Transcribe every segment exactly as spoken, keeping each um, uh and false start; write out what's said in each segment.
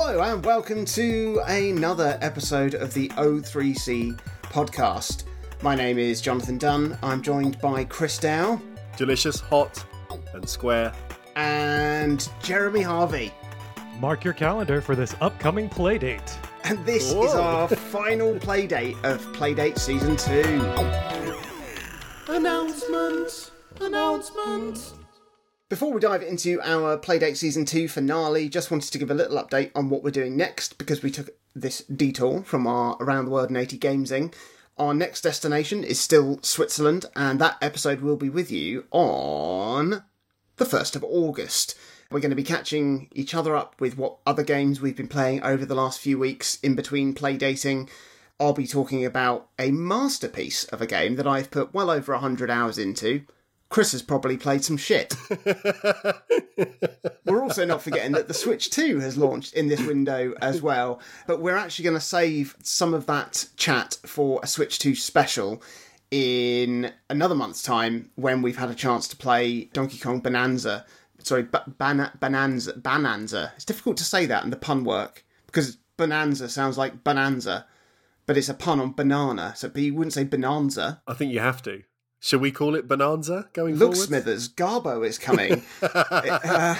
Hello and welcome to another episode of the O three C podcast. My name is Jonathan Dunn. I'm joined by Chris Dow. Delicious, hot and square. And Jeremy Harvey. Mark your calendar for this upcoming playdate. And this Whoa. is our final playdate of Playdate Season two. Announcement! Announcement! Before we dive into our Playdate Season two finale, just wanted to give a little update on what we're doing next, because we took this detour from our Around the World in eighty Gamesing. Our next destination is still Switzerland, and that episode will be with you on the first of August. We're going to be catching each other up with what other games we've been playing over the last few weeks in between playdating. I'll be talking about a masterpiece of a game that I've put well over one hundred hours into. Chris has probably played some shit. We're also not forgetting that the Switch two has launched in this window as well, but we're actually going to save some of that chat for a Switch two special in another month's time when we've had a chance to play Donkey Kong Bonanza. Sorry, ba- ban- Bonanza. Bonanza. It's difficult to say that and the pun work, because Bonanza sounds like Bonanza, but it's a pun on banana, so you wouldn't say Bonanza. I think you have to. Should we call it Bonanza going Look, forward? Smithers, Garbo is coming. uh,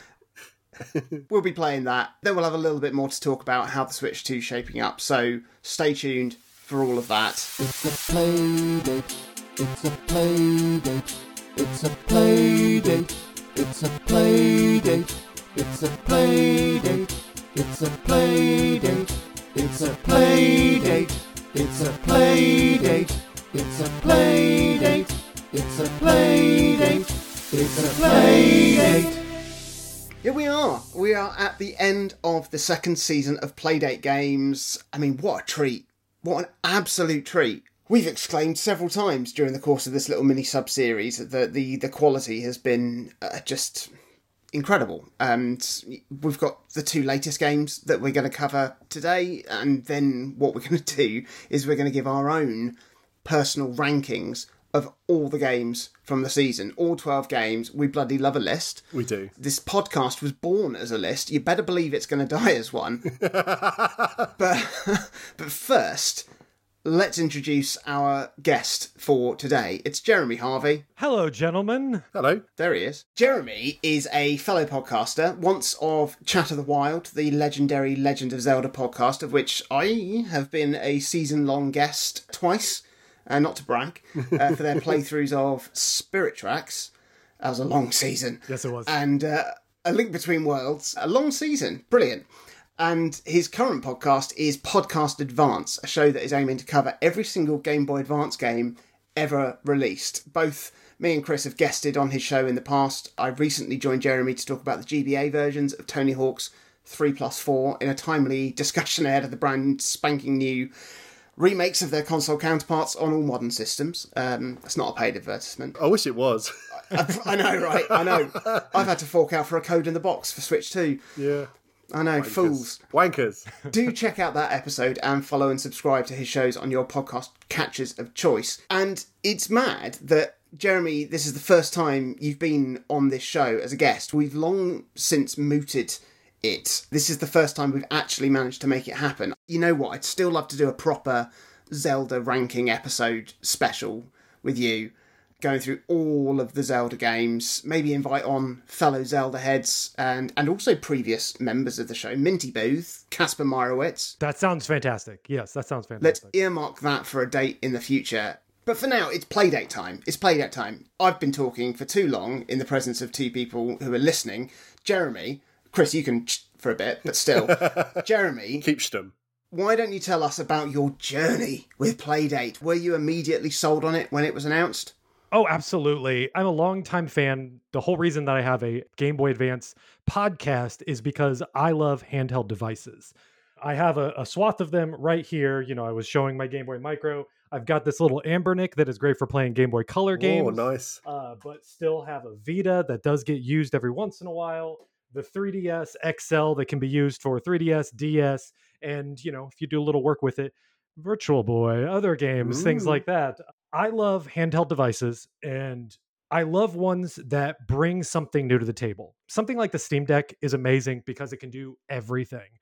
we'll be playing that. Then we'll have a little bit more to talk about how the Switch two is shaping up, so stay tuned for all of that. It's a playdate. It's a playdate. It's a playdate. It's a playdate. It's a playdate. It's a playdate. It's a playdate. It's a playdate. It's a playdate. It's a playdate. It's a playdate. Here we are. We are at the end of the second season of Playdate Games. I mean, what a treat. What an absolute treat. We've exclaimed several times during the course of this little mini sub-series that the, the quality has been uh, just incredible. And we've got the two latest games that we're going to cover today, and then what we're going to do is we're going to give our own personal rankings of all the games from the season. All twelve games. We bloody love a list. We do. This podcast was born as a list. You better believe it's going to die as one. but, but first, let's introduce our guest for today. It's Jeremy Harvey. Hello, gentlemen. Hello. There he is. Jeremy is a fellow podcaster, once of Chat of the Wild, the legendary Legend of Zelda podcast, of which I have been a season-long guest twice, uh, not to brag, uh, for their playthroughs of Spirit Tracks. That was a long season. Yes, it was. And uh, A Link Between Worlds. A long season. Brilliant. And his current podcast is Podcast Advance, a show that is aiming to cover every single Game Boy Advance game ever released. Both me and Chris have guested on his show in the past. I recently joined Jeremy to talk about the G B A versions of Tony Hawk's three plus four in a timely discussion ahead of the brand spanking new remakes of their console counterparts on all modern systems. Um, it's not a paid advertisement. I wish it was. I, I know, right? I know. I've had to fork out for a code in the box for Switch two. Yeah. I know, Wankers. fools. Wankers. Do check out that episode and follow and subscribe to his shows on your podcast catchers of choice. And it's mad that, Jeremy, this is the first time you've been on this show as a guest. We've long since mooted it. This is the first time we've actually managed to make it happen. You know what? I'd still love to do a proper Zelda ranking episode special with you, going through all of the Zelda games, maybe invite on fellow Zelda heads and, and also previous members of the show, Minty Booth, Casper Meyerowitz. That sounds fantastic. Yes, that sounds Let's fantastic. earmark that for a date in the future. But for now, it's Playdate time. It's Playdate time. I've been talking for too long in the presence of two people who are listening. Jeremy, Chris, you can ch- for a bit, but still. Jeremy, Keep stum. why don't you tell us about your journey with Playdate? Were you immediately sold on it when it was announced? Oh, absolutely. I'm a longtime fan. The whole reason that I have a Game Boy Advance podcast is because I love handheld devices. I have a, a swath of them right here. You know, I was showing my Game Boy Micro. I've got this little Ambernic that is great for playing Game Boy Color games. Oh, nice. Uh, but still have a Vita that does get used every once in a while. The three D S X L that can be used for three D S, D S, and, you know, if you do a little work with it, Virtual Boy, other games, Ooh. things like that. I love handheld devices, and I love ones that bring something new to the table. Something like the Steam Deck is amazing because it can do everything.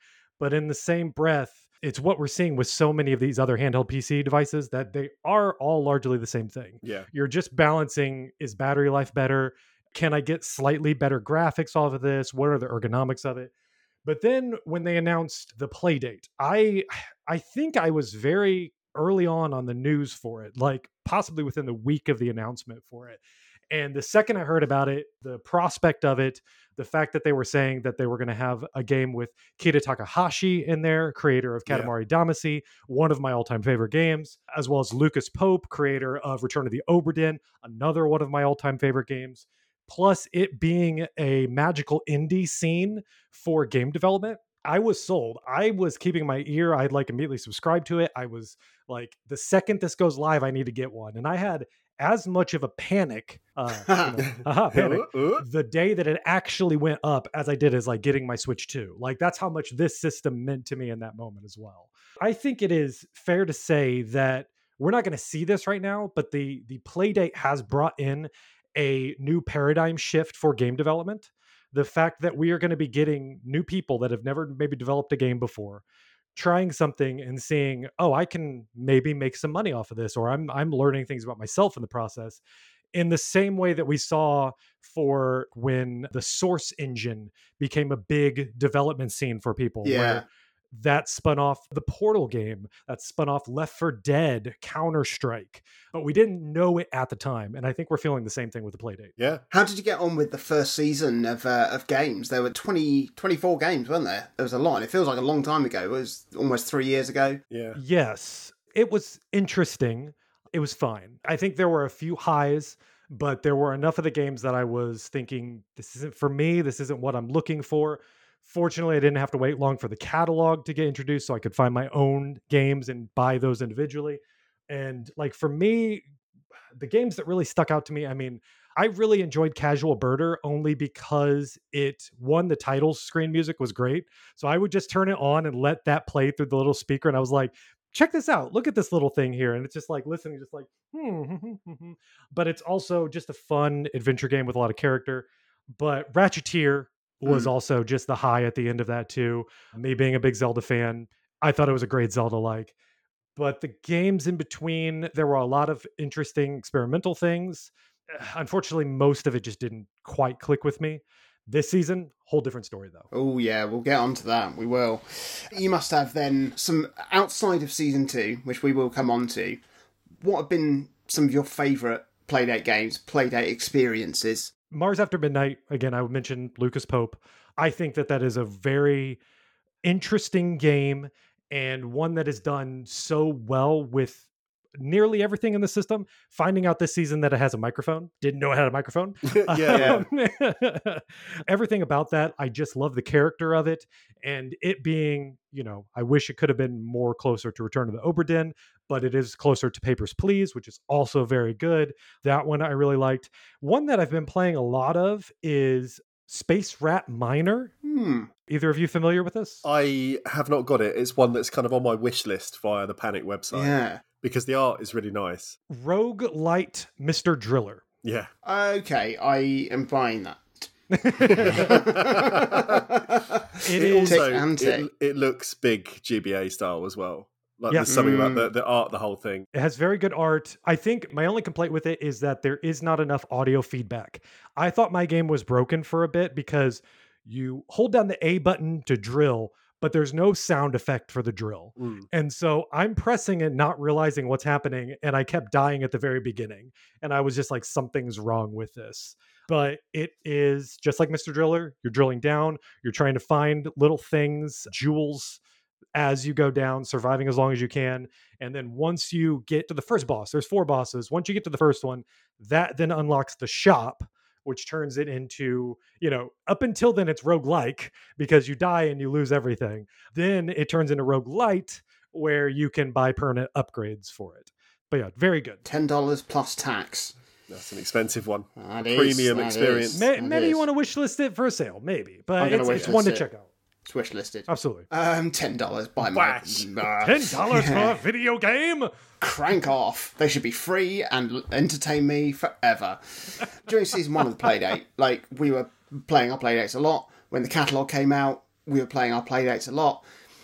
But in the same breath, it's what we're seeing with so many of these other handheld P C devices that they are all largely the same thing. Yeah. You're just balancing, is battery life better? Can I get slightly better graphics off of this? What are the ergonomics of it? But then when they announced the play date, I I think I was very early on on the news for it, like possibly within the week of the announcement for it. And the second I heard about it, the prospect of it, the fact that they were saying that they were going to have a game with Kira Takahashi in there, creator of Katamari yeah. Damacy, one of my all-time favorite games, as well as Lucas Pope, creator of Return of the Obra Dinn, another one of my all-time favorite games, plus it being a magical indie scene for game development, I was sold. I was keeping my ear. I'd like immediately subscribed to it. I was like, the second this goes live, I need to get one. And I had as much of a panic, uh, you know, aha, panic the day that it actually went up as I did as like getting my Switch two. Like that's how much this system meant to me in that moment as well. I think it is fair to say that we're not going to see this right now, but the the Playdate has brought in a new paradigm shift for game development. The fact that we are going to be getting new people that have never maybe developed a game before, trying something and seeing, oh, I can maybe make some money off of this, or I'm I'm learning things about myself in the process. In the same way that we saw for when the Source engine became a big development scene for people. Yeah. Where that spun off the Portal game, that spun off Left four Dead, Counter-Strike, but we didn't know it at the time. And I think we're feeling the same thing with the Playdate. Yeah. How did you get on with the first season of uh, of games? There were twenty, twenty-four games, weren't there? There was a lot. It feels like a long time ago. It was almost three years ago. Yeah. Yes. It was interesting. It was fine. I think there were a few highs, but there were enough of the games that I was thinking, this isn't for me. This isn't what I'm looking for. Fortunately, I didn't have to wait long for the catalog to get introduced, so I could find my own games and buy those individually. And like for me, the games that really stuck out to me, I mean, I really enjoyed Casual Birder only because it, one, the title screen music was great. So I would just turn it on and let that play through the little speaker. And I was like, check this out. Look at this little thing here. And it's just like listening, just like, hmm, hmm, hmm, hmm. But it's also just a fun adventure game with a lot of character. But Ratcheteer was mm. also just the high at the end of that too. Me being a big Zelda fan, I thought it was a great Zelda-like. But the games in between, there were a lot of interesting experimental things. Unfortunately, most of it just didn't quite click with me. This season, whole different story though. Oh yeah, we'll get onto that. We will. You must have then some outside of season two, which we will come on to. What have been some of your favourite Playdate games, Playdate experiences? Mars After Midnight, again, I would mention Lucas Pope. I think that that is a very interesting game and one that is done so well with nearly everything in the system. Finding out this season that it has a microphone. Didn't know it had a microphone. yeah. yeah. Everything about that. I just love the character of it. And it being, you know, I wish it could have been more closer to Return of the Obra Dinn, but it is closer to Papers, Please, which is also very good. That one I really liked. One that I've been playing a lot of is Space Rat Minor. Hmm. Either of you familiar with this? I have not got it. It's one that's kind of on my wish list via the Panic website. Yeah. Because the art is really nice. Roguelite Mister Driller. Yeah. Okay, I am buying that. it it is also, and tick. it, it looks big G B A style as well. Like Yeah. there's something Mm. about the, the art, the whole thing. It has very good art. I think my only complaint with it is that there is not enough audio feedback. I thought my game was broken for a bit because you hold down the A button to drill, but there's no sound effect for the drill. Mm. And so I'm pressing it, not realizing what's happening. And I kept dying at the very beginning. And I was just like, something's wrong with this. But it is just like Mister Driller. You're drilling down. You're trying to find little things, jewels, as you go down, surviving as long as you can. And then once you get to the first boss, there's four bosses. Once you get to the first one, that then unlocks the shop, which turns it into, you know, up until then it's roguelike because you die and you lose everything. Then it turns into roguelite where you can buy permanent upgrades for it. But yeah, very good. ten dollars plus tax. That's an expensive one. That is, Premium that experience. is, May, that maybe is. you want to wish list it for a sale, maybe. I'm But gonna it's, wish it's one to list it. check out. It's wish listed. Absolutely. Um, ten dollars. Buy my uh, ten dollars for a video game? Crank off. They should be free and l- entertain me forever. During season one of the Playdate, like, we were playing our Playdates a lot. When the catalogue came out, we were playing our Playdates a lot.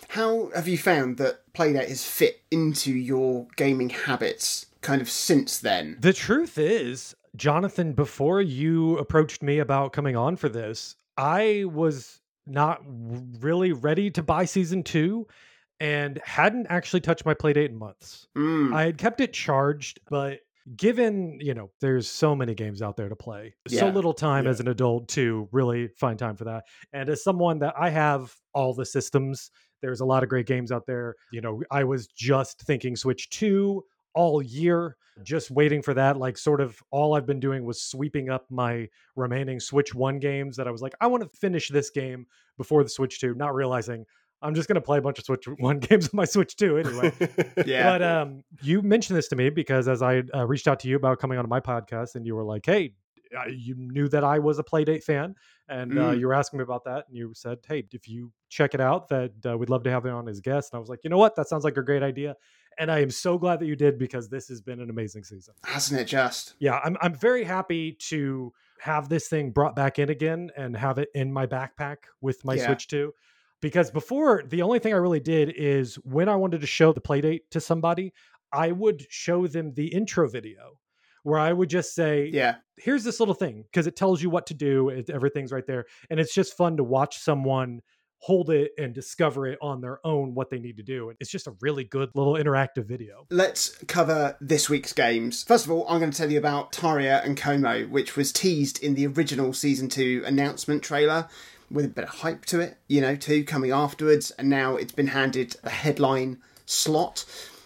How have you found that Playdate has fit into your gaming habits kind of since then? The truth is, Jonathan, before you approached me about coming on for this, I was not really ready to buy season two and hadn't actually touched my Playdate in months. Mm. I had kept it charged, but given, you know, there's so many games out there to play, so Yeah. little time Yeah. as an adult to really find time for that. And as someone that I have all the systems, there's a lot of great games out there. You know, I was just thinking Switch two all year, just waiting for that. Like, sort of all I've been doing was sweeping up my remaining Switch one games that I was like, I want to finish this game before the Switch two, not realizing I'm just going to play a bunch of Switch one games on my Switch two anyway. Yeah. But um, you mentioned this to me because as I uh, reached out to you about coming on my podcast, and you were like, hey, uh, you knew that I was a Playdate fan, and uh, Mm. you were asking me about that, and you said, hey, if you check it out, that uh, we'd love to have you on as a guest. And I was like, you know what? That sounds like a great idea. And I am so glad that you did, because this has been an amazing season. Hasn't it just? Yeah, I'm I'm very happy to have this thing brought back in again and have it in my backpack with my Yeah. Switch two. Because before, the only thing I really did is when I wanted to show the Playdate to somebody, I would show them the intro video where I would just say, Yeah. here's this little thing, because it tells you what to do. It, everything's right there. And it's just fun to watch someone hold it and discover it on their own, what they need to do. And it's just a really good little interactive video. Let's cover this week's games. First of all, I'm going to tell you about Taria and Como, which was teased in the original Season two announcement trailer with a bit of hype to it, you know, too, coming afterwards. And now it's been handed a headline slot.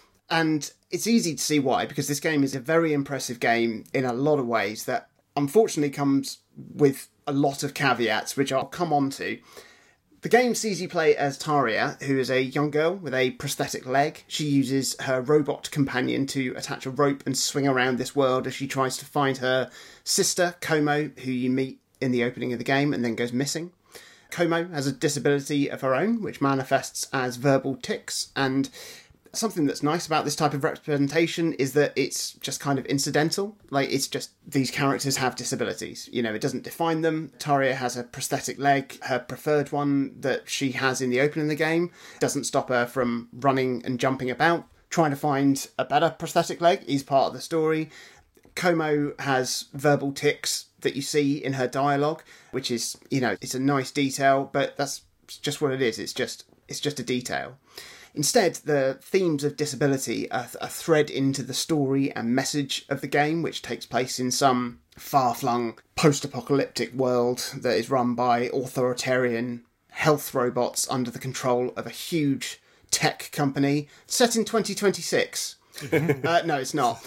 And it's easy to see why, because this game is a very impressive game in a lot of ways that unfortunately comes with a lot of caveats, which I'll come on to. The game sees you play as Taria, who is a young girl with a prosthetic leg. She uses her robot companion to attach a rope and swing around this world as she tries to find her sister, Como, who you meet in the opening of the game and then goes missing. Como has a disability of her own, which manifests as verbal tics, and something that's nice about this type of representation is that it's just kind of incidental. Like, it's just these characters have disabilities. You know, it doesn't define them. Taria has a prosthetic leg. Her preferred one that she has in the opening of the game doesn't stop her from running and jumping about. Trying to find a better prosthetic leg is part of the story. Como has verbal tics that you see in her dialogue, which is, you know, it's a nice detail, but that's just what it is. It's just, it's just a detail. Instead, the themes of disability are a thread into the story and message of the game, which takes place in some far-flung post-apocalyptic world that is run by authoritarian health robots under the control of a huge tech company set in twenty twenty-six. uh, no, it's not.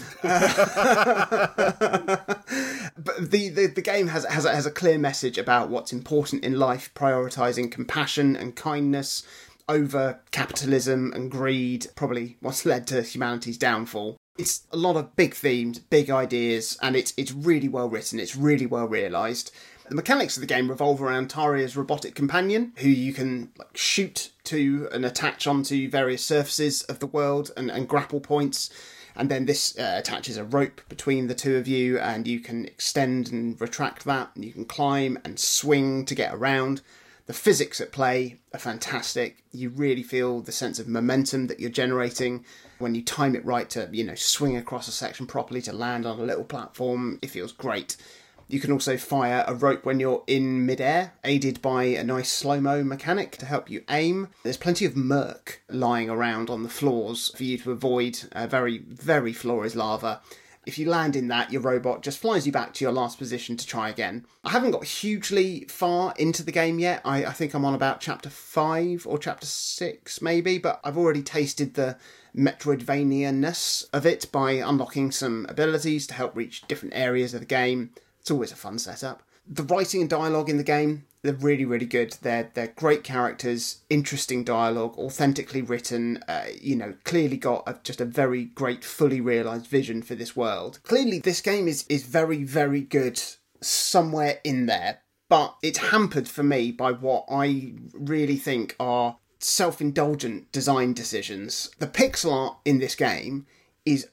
Uh, but the, the, the game has, has, a, has a clear message about what's important in life, prioritising compassion and kindness over capitalism and greed, probably what's led to humanity's downfall. It's a lot of big themes, big ideas, and it's it's really well written, it's really well realised. The mechanics of the game revolve around Taria's robotic companion, who you can like shoot to and attach onto various surfaces of the world and, and grapple points. And then this uh, attaches a rope between the two of you, and you can extend and retract that, and you can climb and swing to get around. The physics at play are fantastic. You really feel the sense of momentum that you're generating when you time it right to, you know, swing across a section properly to land on a little platform. It feels great. You can also fire a rope when you're in midair, aided by a nice slow-mo mechanic to help you aim. There's plenty of murk lying around on the floors for you to avoid. Uh, very, very floor is lava. If you land in that, your robot just flies you back to your last position to try again. I haven't got hugely far into the game yet. I, I think I'm on about chapter five or chapter six, maybe, but I've already tasted the Metroidvania-ness of it by unlocking some abilities to help reach different areas of the game. It's always a fun setup. The writing and dialogue in the game, they're really, really good. They're they're great characters, interesting dialogue, authentically written, uh, you know, clearly got a, just a very great, fully realised vision for this world. Clearly, this game is, is very, very good somewhere in there, but it's hampered for me by what I really think are self-indulgent design decisions. The pixel art in this game is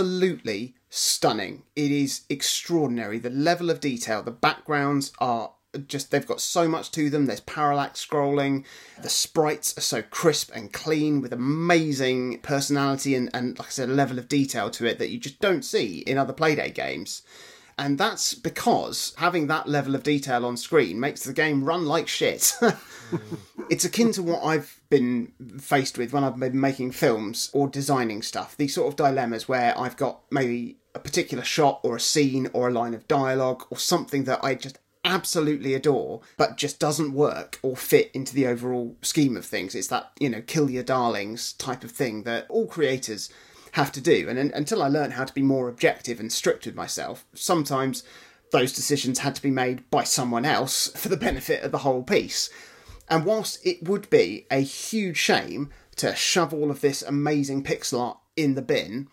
absolutely stunning. It is extraordinary. The level of detail, the backgrounds are just, they've got so much to them. There's parallax scrolling. The sprites are so crisp and clean with amazing personality and, and like I said, a level of detail to it that you just don't see in other Playdate games. And that's because having that level of detail on screen makes the game run like shit. It's akin to what I've been faced with when I've been making films or designing stuff. These sort of dilemmas where I've got maybe a particular shot or a scene or a line of dialogue or something that I just absolutely adore, but just doesn't work or fit into the overall scheme of things. It's that, you know, kill your darlings type of thing that all creators have to do. And, and until I learned how to be more objective and strict with myself, sometimes those decisions had to be made by someone else for the benefit of the whole piece. And whilst it would be a huge shame to shove all of this amazing pixel art in the bin,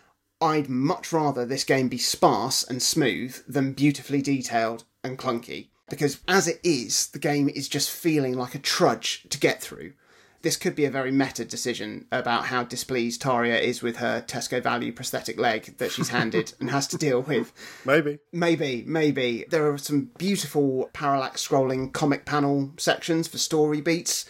I'd much rather this game be sparse and smooth than beautifully detailed and clunky. Because as it is, the game is just feeling like a trudge to get through. This could be a very meta decision about how displeased Taria is with her Tesco value prosthetic leg that she's handed and has to deal with. Maybe. Maybe, maybe. There are some beautiful parallax scrolling comic panel sections for story beats.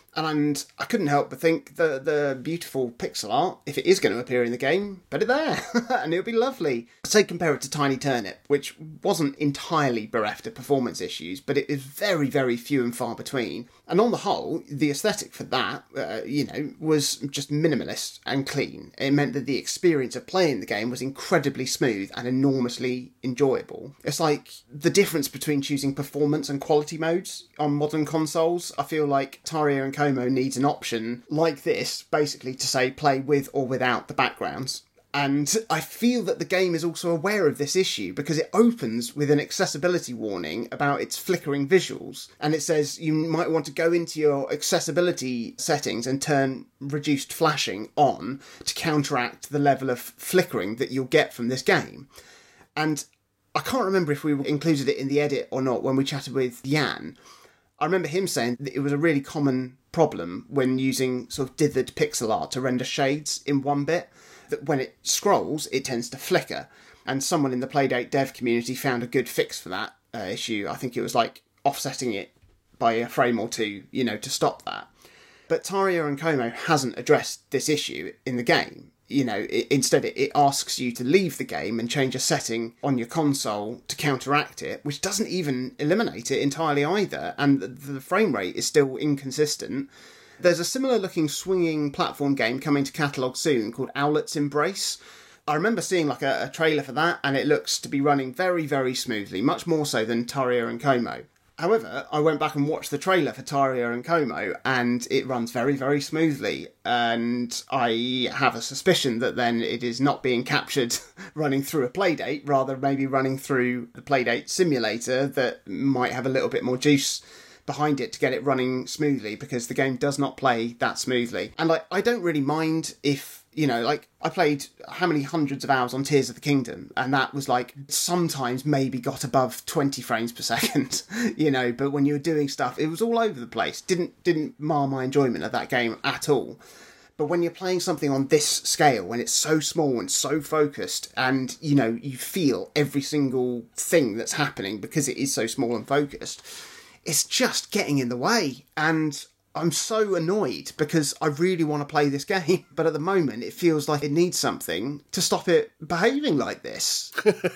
And I couldn't help but think the the beautiful pixel art, if it is going to appear in the game, put it there. And it would be lovely. Say compare it to Tiny Turnip, which wasn't entirely bereft of performance issues, but it is very, very few and far between. And on the whole, the aesthetic for that, uh, you know, was just minimalist and clean. It meant that the experience of playing the game was incredibly smooth and enormously enjoyable. It's like the difference between choosing performance and quality modes on modern consoles. I feel like Taria and Como needs an option like this, basically to say play with or without the backgrounds. And I feel that the game is also aware of this issue because it opens with an accessibility warning about its flickering visuals. And it says you might want to go into your accessibility settings and turn reduced flashing on to counteract the level of flickering that you'll get from this game. And I can't remember if we included it in the edit or not when we chatted with Jan. I remember him saying that it was a really common problem when using sort of dithered pixel art to render shades in one bit, that when it scrolls, it tends to flicker. And someone in the Playdate dev community found a good fix for that uh, issue. I think it was like offsetting it by a frame or two, you know, to stop that. But Taria and Como hasn't addressed this issue in the game. You know, it, instead it, it asks you to leave the game and change a setting on your console to counteract it, which doesn't even eliminate it entirely either. And the, the frame rate is still inconsistent. There's a similar looking swinging platform game coming to catalogue soon called Owlet's Embrace. I remember seeing like a, a trailer for that, and it looks to be running very, very smoothly, much more so than Taria and Como. However, I went back and watched the trailer for Taria and Como, and it runs very, very smoothly. And I have a suspicion that then it is not being captured running through a Playdate, rather maybe running through the Playdate simulator that might have a little bit more juice behind it to get it running smoothly, because the game does not play that smoothly. And like, I don't really mind if, you know, like, I played how many hundreds of hours on Tears of the Kingdom, and that was like sometimes maybe got above twenty frames per second, you know, but when you were doing stuff, it was all over the place. Didn't didn't mar my enjoyment of that game at all. But when you're playing something on this scale, when it's so small and so focused, and, you know, you feel every single thing that's happening because it is so small and focused, it's just getting in the way. And I'm so annoyed because I really want to play this game, but at the moment it feels like it needs something to stop it behaving like this.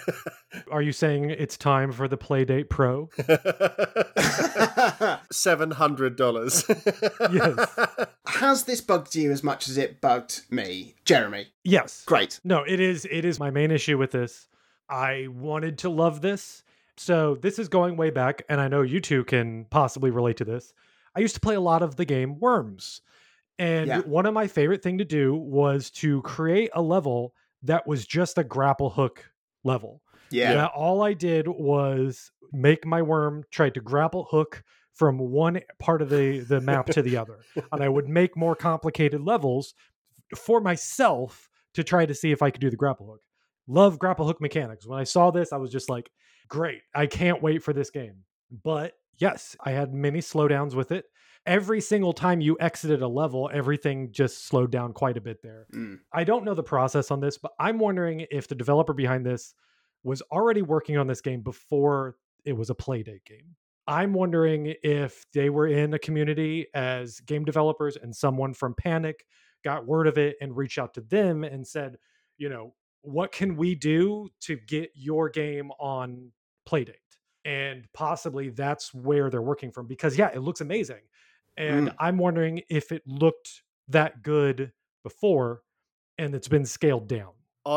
Are you saying it's time for the Playdate Pro? seven hundred dollars. Yes. Has this bugged you as much as it bugged me, Jeremy? Yes. Great. No, it is it is my main issue with this. I wanted to love this. So this is going way back, and I know you two can possibly relate to this. I used to play a lot of the game Worms. And Yeah. one of my favorite thing to do was to create a level that was just a grapple hook level. Yeah. Yeah, all I did was make my worm try to grapple hook from one part of the, the map to the other. And I would make more complicated levels for myself to try to see if I could do the grapple hook. Love grapple hook mechanics. When I saw this, I was just like, great, I can't wait for this game. But yes, I had many slowdowns with it. Every single time you exited a level, everything just slowed down quite a bit there. Mm. I don't know the process on this, but I'm wondering if the developer behind this was already working on this game before it was a Playdate game. I'm wondering if they were in a community as game developers and someone from Panic got word of it and reached out to them and said, you know, what can we do to get your game on Playdate? And possibly that's where they're working from, because yeah, it looks amazing. And Mm. I'm wondering if it looked that good before and it's been scaled down.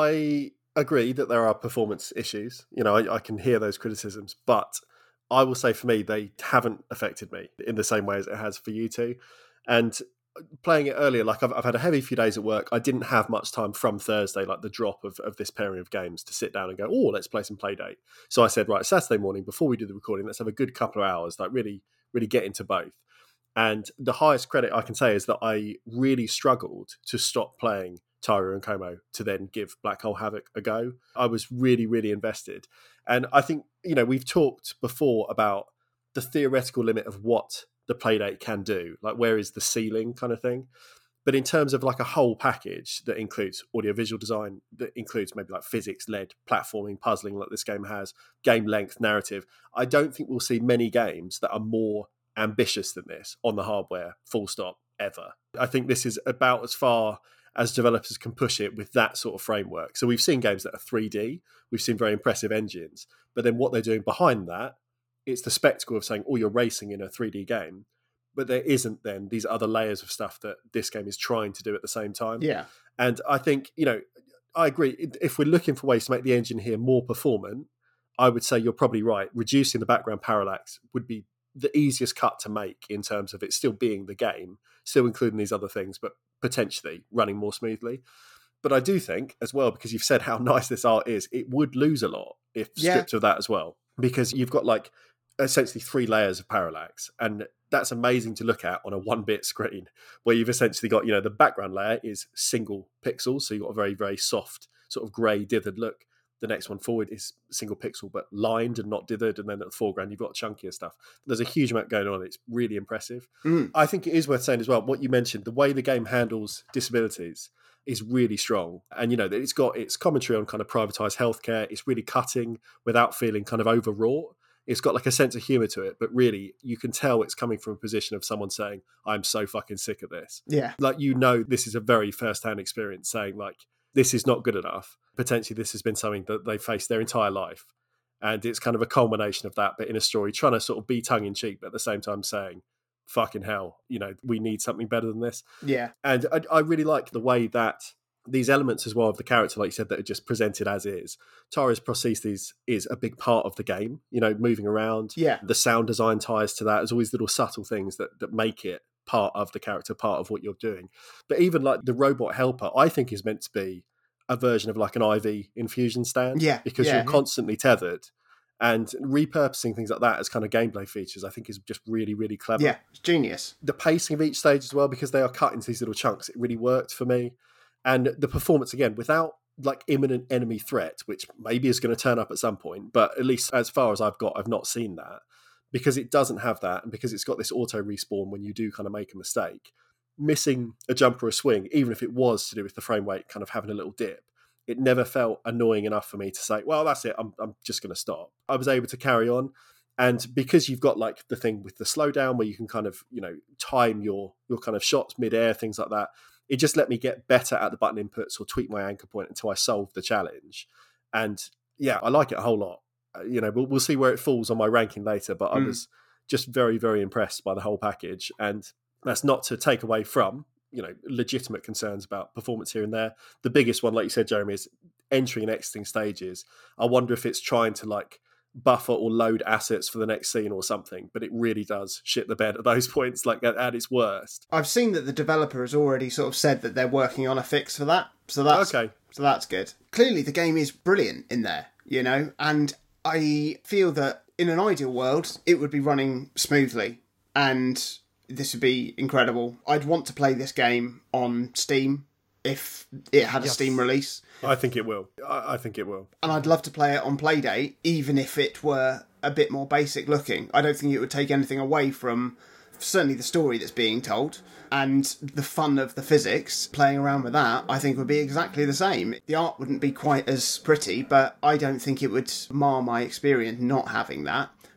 I agree that there are performance issues. You know, I, I can hear those criticisms, but I will say for me, they haven't affected me in the same way as it has for you two. And playing it earlier, like I've, I've had a heavy few days at work. I didn't have much time from Thursday, like the drop of, of this pairing of games, to sit down and go, oh, let's play some Playdate. So I said, right, Saturday morning, before we do the recording, let's have a good couple of hours, like really, really get into both. And the highest credit I can say is that I really struggled to stop playing Tyra and Como to then give Black Hole Havoc a go. I was really, really invested. And I think, you know, we've talked before about the theoretical limit of what the Playdate can do, like where is the ceiling kind of thing. But in terms of like a whole package that includes audiovisual design, that includes maybe like physics-led platforming, puzzling like this game has, game length, narrative, I don't think we'll see many games that are more ambitious than this on the hardware, full stop, ever. I think this is about as far as developers can push it with that sort of framework. So we've seen games that are three D, we've seen very impressive engines, but then what they're doing behind that, it's the spectacle of saying, oh, you're racing in a three D game, but there isn't then these other layers of stuff that this game is trying to do at the same time. Yeah. And I think, you know, I agree, if we're looking for ways to make the engine here more performant, I would say you're probably right. Reducing the background parallax would be the easiest cut to make in terms of it still being the game, still including these other things, but potentially running more smoothly. But I do think as well, because you've said how nice this art is, it would lose a lot if Yeah. stripped of that as well, because you've got like essentially three layers of parallax, and that's amazing to look at on a one-bit screen where you've essentially got, you know, the background layer is single pixels, so you've got a very, very soft sort of grey dithered look. The next one forward is single pixel but lined and not dithered, and then at the foreground you've got chunkier stuff. There's a huge amount going on. It's really impressive. Mm. I think it is worth saying as well, what you mentioned, the way the game handles disabilities is really strong. And, you know, it's got its commentary on kind of privatised healthcare. It's really cutting without feeling kind of overwrought. It's got like a sense of humour to it, but really you can tell it's coming from a position of someone saying, I'm so fucking sick of this. Yeah. Like, you know, this is a very first-hand experience saying like, this is not good enough. Potentially this has been something that they faced their entire life. And it's kind of a culmination of that, but in a story, trying to sort of be tongue-in-cheek, but at the same time saying, fucking hell, you know, we need something better than this. Yeah. And I, I really like the way that these elements as well of the character, like you said, that are just presented as is. Tara's prostheses is a big part of the game, you know, moving around. Yeah. The sound design ties to that. There's always little subtle things that, that make it part of the character, part of what you're doing. But even like the robot helper, I think is meant to be a version of like an I V infusion stand. Yeah. Because yeah. you're constantly tethered. And repurposing things like that as kind of gameplay features, I think is just really, really clever. Yeah, it's genius. The pacing of each stage as well, because they are cut into these little chunks, it really worked for me. And the performance, again, without like imminent enemy threat, which maybe is going to turn up at some point, but at least as far as I've got, I've not seen that. Because it doesn't have that, and because it's got this auto respawn when you do kind of make a mistake, missing a jump or a swing, even if it was to do with the frame rate kind of having a little dip, it never felt annoying enough for me to say, well, that's it, I'm, I'm just going to stop. I was able to carry on. And because you've got like the thing with the slowdown where you can kind of, you know, time your your kind of shots mid-air, things like that, it just let me get better at the button inputs or tweak my anchor point until I solved the challenge. And yeah, I like it a whole lot. Uh, you know, we'll, we'll see where it falls on my ranking later, but mm. I was just very, very impressed by the whole package. And that's not to take away from, you know, legitimate concerns about performance here and there. The biggest one, like you said, Jeremy, is entering and exiting stages. I wonder if it's trying to like buffer or load assets for the next scene or something, but it really does shit the bed at those points, like at, at its worst. I've seen that the developer has already sort of said that they're working on a fix for that, so that's okay. So that's good. Clearly, the game is brilliant in there, you know, and I feel that in an ideal world, it would be running smoothly, and this would be incredible. I'd want to play this game on Steam if it had a yes. Steam release. I think it will. I, I think it will. And I'd love to play it on Playdate, even if it were a bit more basic looking. I don't think it would take anything away from certainly the story that's being told and the fun of the physics. Playing around with that, I think would be exactly the same. The art wouldn't be quite as pretty, but I don't think it would mar my experience not having that.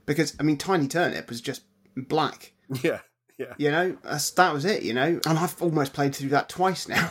Because, I mean, Tiny Turnip was just black. Yeah, yeah. You know, that's, that was it, you know? And I've almost played through that twice now.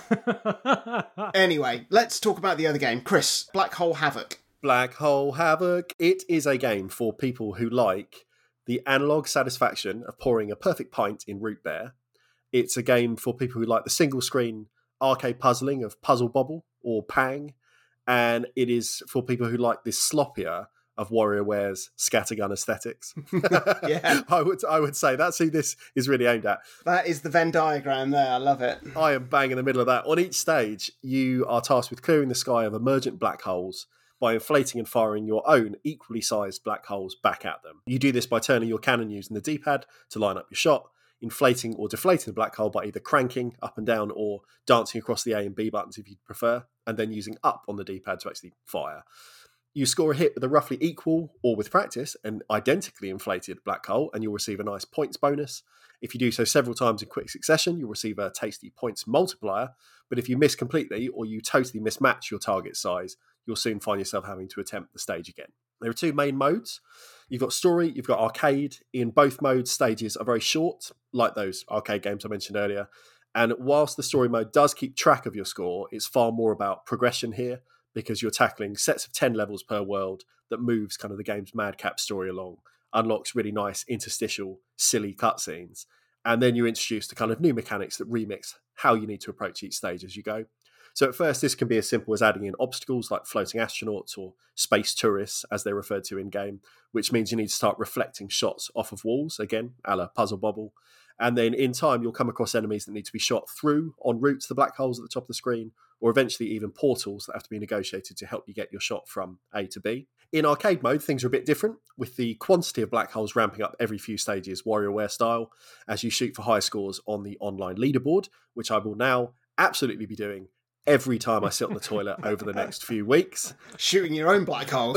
Anyway, let's talk about the other game. Chris, Black Hole Havoc. Black Hole Havoc. It is a game for people who like the analog satisfaction of pouring a perfect pint in Root Beer. It's a game for people who like the single screen arcade puzzling of Puzzle Bobble or Pang. And it is for people who like this sloppier of WarioWare's scattergun aesthetics. Yeah. I would I would say that's who this is really aimed at. That is the Venn diagram there. I love it. I am bang in the middle of that. On each stage, you are tasked with clearing the sky of emergent black holes by inflating and firing your own equally sized black holes back at them. You do this by turning your cannon using the D-pad to line up your shot, inflating or deflating the black hole by either cranking up and down or dancing across the A and B buttons if you prefer, and then using up on the D-pad to actually fire. You score a hit with a roughly equal, or with practice, an identically inflated black hole, and you'll receive a nice points bonus. If you do so several times in quick succession, you'll receive a tasty points multiplier, but if you miss completely or you totally mismatch your target size, you'll soon find yourself having to attempt the stage again. There are two main modes. You've got story, you've got arcade. In both modes, stages are very short, like those arcade games I mentioned earlier. And whilst the story mode does keep track of your score, it's far more about progression here, because you're tackling sets of ten levels per world that moves kind of the game's madcap story along, unlocks really nice interstitial, silly cutscenes, and then you're introduced to kind of new mechanics that remix how you need to approach each stage as you go. So at first, this can be as simple as adding in obstacles like floating astronauts or space tourists, as they're referred to in-game, which means you need to start reflecting shots off of walls, again, a la Puzzle Bobble. And then in time, you'll come across enemies that need to be shot through en route to the black holes at the top of the screen, or eventually even portals that have to be negotiated to help you get your shot from A to B. In arcade mode, things are a bit different, with the quantity of black holes ramping up every few stages WarioWare style, as you shoot for high scores on the online leaderboard, which I will now absolutely be doing every time I sit on the toilet over the next few weeks. Shooting your own black holes.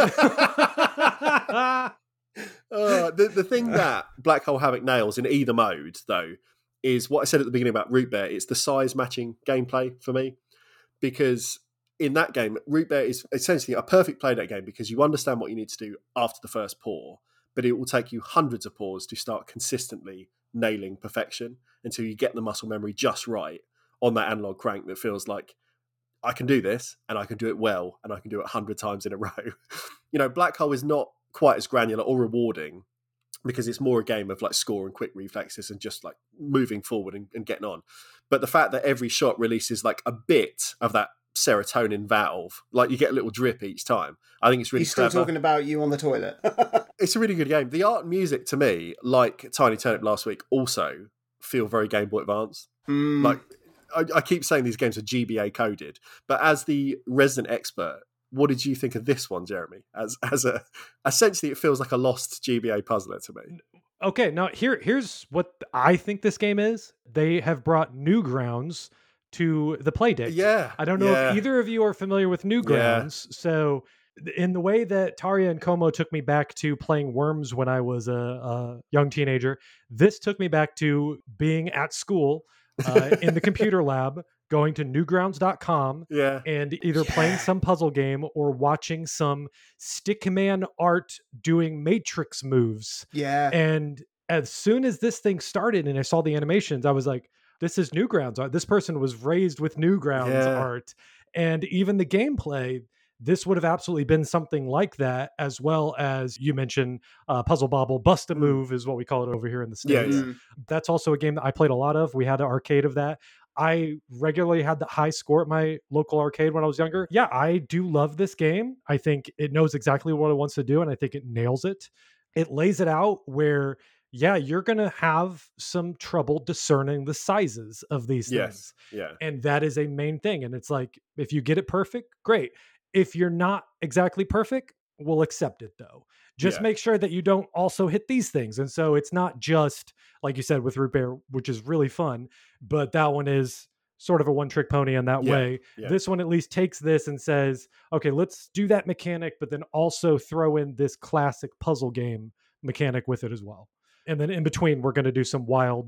Uh, the, the thing that Black Hole Havoc nails in either mode, though, is what I said at the beginning about Root Beer. It's the size matching gameplay for me, because in that game, Root Beer is essentially a perfect playdate game because you understand what you need to do after the first pour, but it will take you hundreds of pours to start consistently nailing perfection until you get the muscle memory just right on that analog crank that feels like, I can do this, and I can do it well, and I can do it a hundred times in a row. You know, Black Hole is not quite as granular or rewarding because it's more a game of like score and quick reflexes and just like moving forward and, and getting on. But the fact that every shot releases like a bit of that serotonin valve, like you get a little drip each time, I think it's really He's still clever. talking about you on the toilet. It's a really good game. The art and music to me, like Tiny Turnip last week, also feel very Game Boy Advance. Mm. Like I, I keep saying these games are G B A coded, but as the resident expert, what did you think of this one, Jeremy? As as a essentially, it feels like a lost G B A puzzler to me. Okay, now here here's what I think this game is. They have brought Newgrounds to the Playdate. Yeah, I don't know yeah. if either of you are familiar with Newgrounds. Yeah. So in the way that Taria and Como took me back to playing Worms when I was a, a young teenager, this took me back to being at school uh, in the computer lab, going to newgrounds dot com yeah. and either yeah. playing some puzzle game or watching some stickman art doing matrix moves. Yeah. And as soon as this thing started and I saw the animations, I was like, this is Newgrounds art. This person was raised with Newgrounds yeah. art. And even the gameplay, this would have absolutely been something like that, as well as you mentioned uh, Puzzle Bobble. Bust a Move is what we call it over here in the States. Yeah, yeah. That's also a game that I played a lot of. We had an arcade of that. I regularly had the high score at my local arcade when I was younger. Yeah, I do love this game. I think it knows exactly what it wants to do, and I think it nails it. It lays it out where, yeah, you're going to have some trouble discerning the sizes of these yes. things. Yeah. And that is a main thing. And it's like, if you get it perfect, great. If you're not exactly perfect, we'll accept it though. Just yeah. make sure that you don't also hit these things. And so it's not just, like you said, with Root Beer, which is really fun, but that one is sort of a one-trick pony in that yeah. way. Yeah. This one at least takes this and says, okay, let's do that mechanic, but then also throw in this classic puzzle game mechanic with it as well. And then in between, we're going to do some wild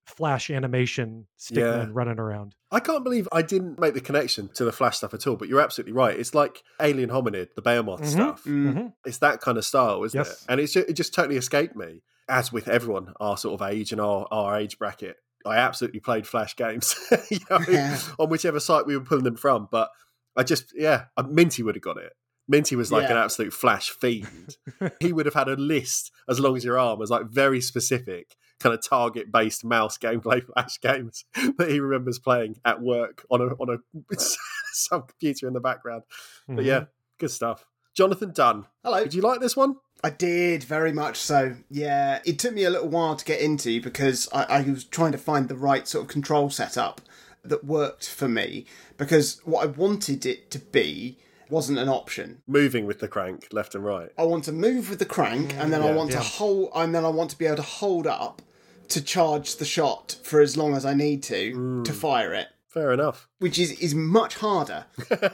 Flash animation stickman Yeah. running around. I can't believe I didn't make the connection to the Flash stuff at all, but you're absolutely right. It's like Alien Hominid, the Behemoth Mhm. stuff. Mm. Mhm. It's that kind of style, isn't Yes. it? And it's just, it just totally escaped me. As with everyone our sort of age and our, our age bracket, I absolutely played Flash games, you know, Yeah. on whichever site we were pulling them from. But I just, yeah, Minty would have got it. Minty was like Yeah. an absolute Flash fiend. He would have had a list as long as your arm, as like very specific, kind of target-based mouse gameplay Flash games that he remembers playing at work on a on a some computer in the background. But yeah, good stuff. Jonathan Dunn, Hello. did you like this one? I did, very much so. Yeah, it took me a little while to get into because I, I was trying to find the right sort of control setup that worked for me, because what I wanted it to be wasn't an option. Moving with the crank left and right. I want to move with the crank, and then I Yeah. want Yeah. to hold, and then I want to be able to hold up to charge the shot for as long as I need to to fire it, Fair enough. which is is much harder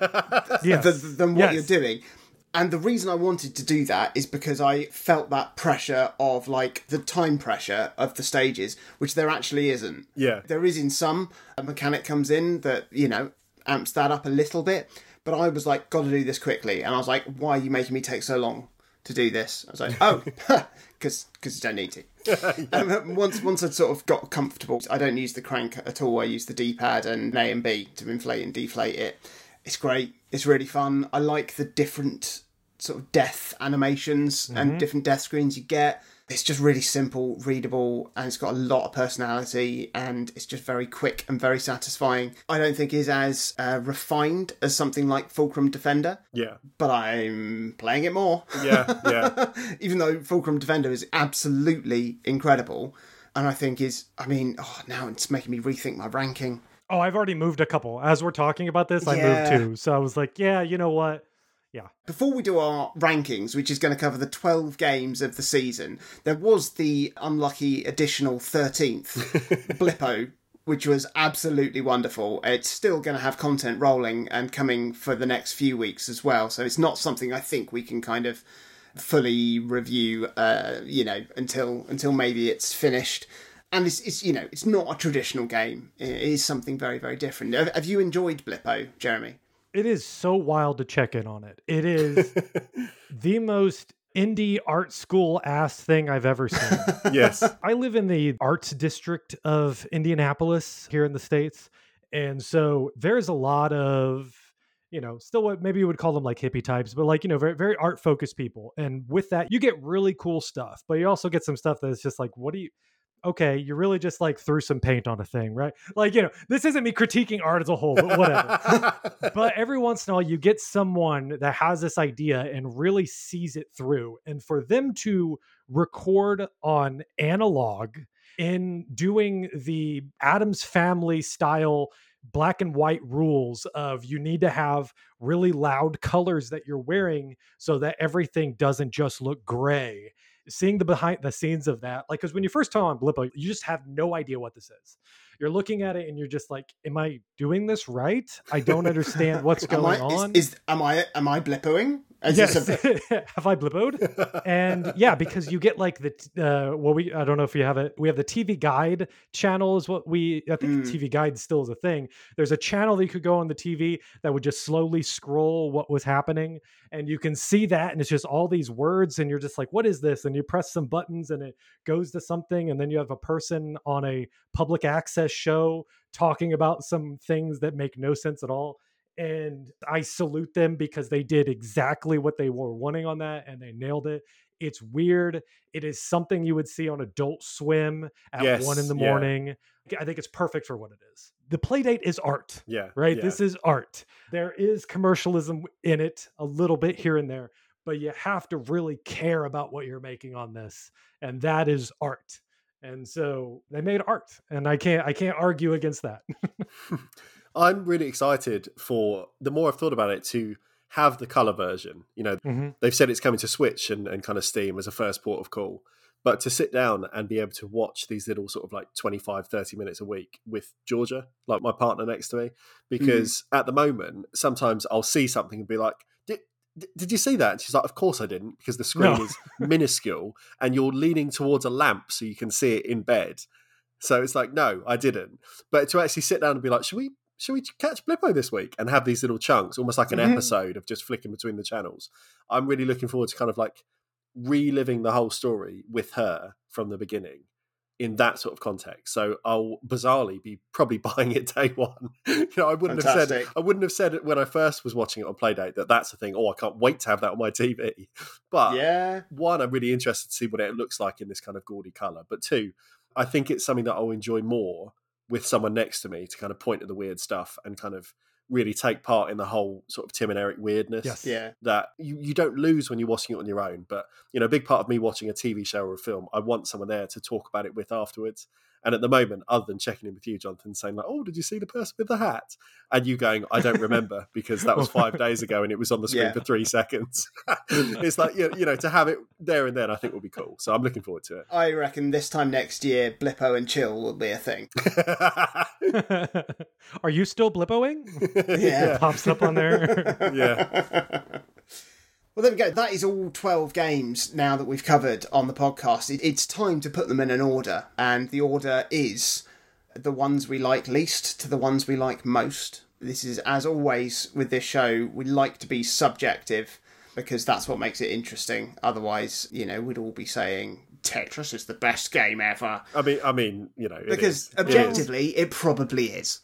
Yes. than, than what Yes. you're doing. And the reason I wanted to do that is because I felt that pressure of, like, the time pressure of the stages, which there actually isn't. Yeah. There is in some. A mechanic comes in that, you know, amps that up a little bit. But I was like, got to do this quickly. And I was like, why are you making me take so long to do this? I was like, oh, because you don't need to. And once once I'd sort of got comfortable, I don't use the crank at all. I use the D-pad and A and B to inflate and deflate it. It's great. It's really fun. I like the different sort of death animations Mm-hmm. and different death screens you get. It's just really simple, readable, and it's got a lot of personality, and it's just very quick and very satisfying. I don't think is as uh, refined as something like Fulcrum Defender, Yeah. but I'm playing it more. Yeah. Yeah. Even though Fulcrum Defender is absolutely incredible, and I think is, I mean, oh, now it's making me rethink my ranking. Oh, I've already moved a couple. As we're talking about this, I Yeah. moved two. So I was like, yeah, you know what? Yeah. Before we do our rankings, which is going to cover the twelve games of the season, there was the unlucky additional thirteenth, Blippo, which was absolutely wonderful. It's still going to have content rolling and coming for the next few weeks as well, so it's not something I think we can kind of fully review, uh, you know, until until maybe it's finished. And it's, it's, you know, it's not a traditional game. It is something very, very different. Have, have you enjoyed Blippo, Jeremy? It is so wild to check in on it. It is the most indie art school ass thing I've ever seen. Yes. I live in the arts district of Indianapolis here in the States. And so there's a lot of, you know, still what maybe you would call them like hippie types, but like, you know, very, very art focused people. And with that, you get really cool stuff, but you also get some stuff that's just like, what do you, okay, you really just like threw some paint on a thing, right? Like, you know, this isn't me critiquing art as a whole, but whatever. But every once in a while, you get someone that has this idea and really sees it through. And for them to record on analog in doing the Addams Family style black and white rules of you need to have really loud colors that you're wearing so that everything doesn't just look gray. Seeing the behind the scenes of that, like, because when you first turn on Blippo, you just have no idea what this is. You're looking at it and you're just like, am I doing this right? I don't understand what's Am going I, on. Is, is am I am I blippoing? Is Yes. this a- Have I blippoed? And yeah, because you get like the uh well we I don't know if you have it. We have the T V Guide channel is what we I think Mm. T V Guide still is a thing. There's a channel that you could go on the T V that would just slowly scroll what was happening, and you can see that, and it's just all these words, and you're just like, what is this? And you press some buttons and it goes to something, and then you have a person on a public access show talking about some things that make no sense at all. And I salute them because they did exactly what they were wanting on that, and they nailed it. It's weird. It is something you would see on Adult Swim at Yes, one in the yeah. morning. I think it's perfect for what it is. The Playdate is art, Yeah. right? Yeah. This is art. There is commercialism in it a little bit here and there, but you have to really care about what you're making on this, and that is art. And so they made art, and I can't I can't argue against that. I'm really excited for, the more I've thought about it, to have the color version. You know, Mhm. they've said it's coming to Switch and, and kind of Steam as a first port of call. But to sit down and be able to watch these little sort of like twenty-five, thirty minutes a week with Georgia, like my partner next to me, because at the moment, sometimes I'll see something and be like, did, did you see that? And she's like, of course I didn't, because the screen No. is minuscule and you're leaning towards a lamp so you can see it in bed. So it's like, no, I didn't. But to actually sit down and be like, should we should we catch Blippo this week? And have these little chunks, almost like an mm-hmm. episode of just flicking between the channels. I'm really looking forward to kind of like reliving the whole story with her from the beginning in that sort of context. So I'll bizarrely be probably buying it day one. you know, I wouldn't Fantastic. have said I wouldn't have said it when I first was watching it on Playdate that that's the thing. Oh, I can't wait to have that on my T V. But yeah. one, I'm really interested to see what it looks like in this kind of gaudy colour. But two, I think it's something that I'll enjoy more with someone next to me to kind of point at the weird stuff and kind of really take part in the whole sort of Tim and Eric weirdness yes. yeah. that you, you don't lose when you're watching it on your own. But, you know, a big part of me watching a T V show or a film, I want someone there to talk about it with afterwards. And at the moment, other than checking in with you, Jonathan, saying like, oh, did you see the person with the hat? And you going, I don't remember because that was five days ago and it was on the screen yeah. for three seconds. It's like, you know, to have it there and then, I think will be cool. So I'm looking forward to it. I reckon this time next year, Blippo and Chill will be a thing. Are you still Blippoing? Yeah. It pops up on there. Yeah. Well, there we go. That is all twelve games now that we've covered on the podcast. It, it's time to put them in an order. And the order is the ones we like least to the ones we like most. This is, as always with this show, we like to be subjective because that's what makes it interesting. Otherwise, you know, we'd all be saying Tetris is the best game ever. I mean, I mean, you know, because objectively, it, it probably is.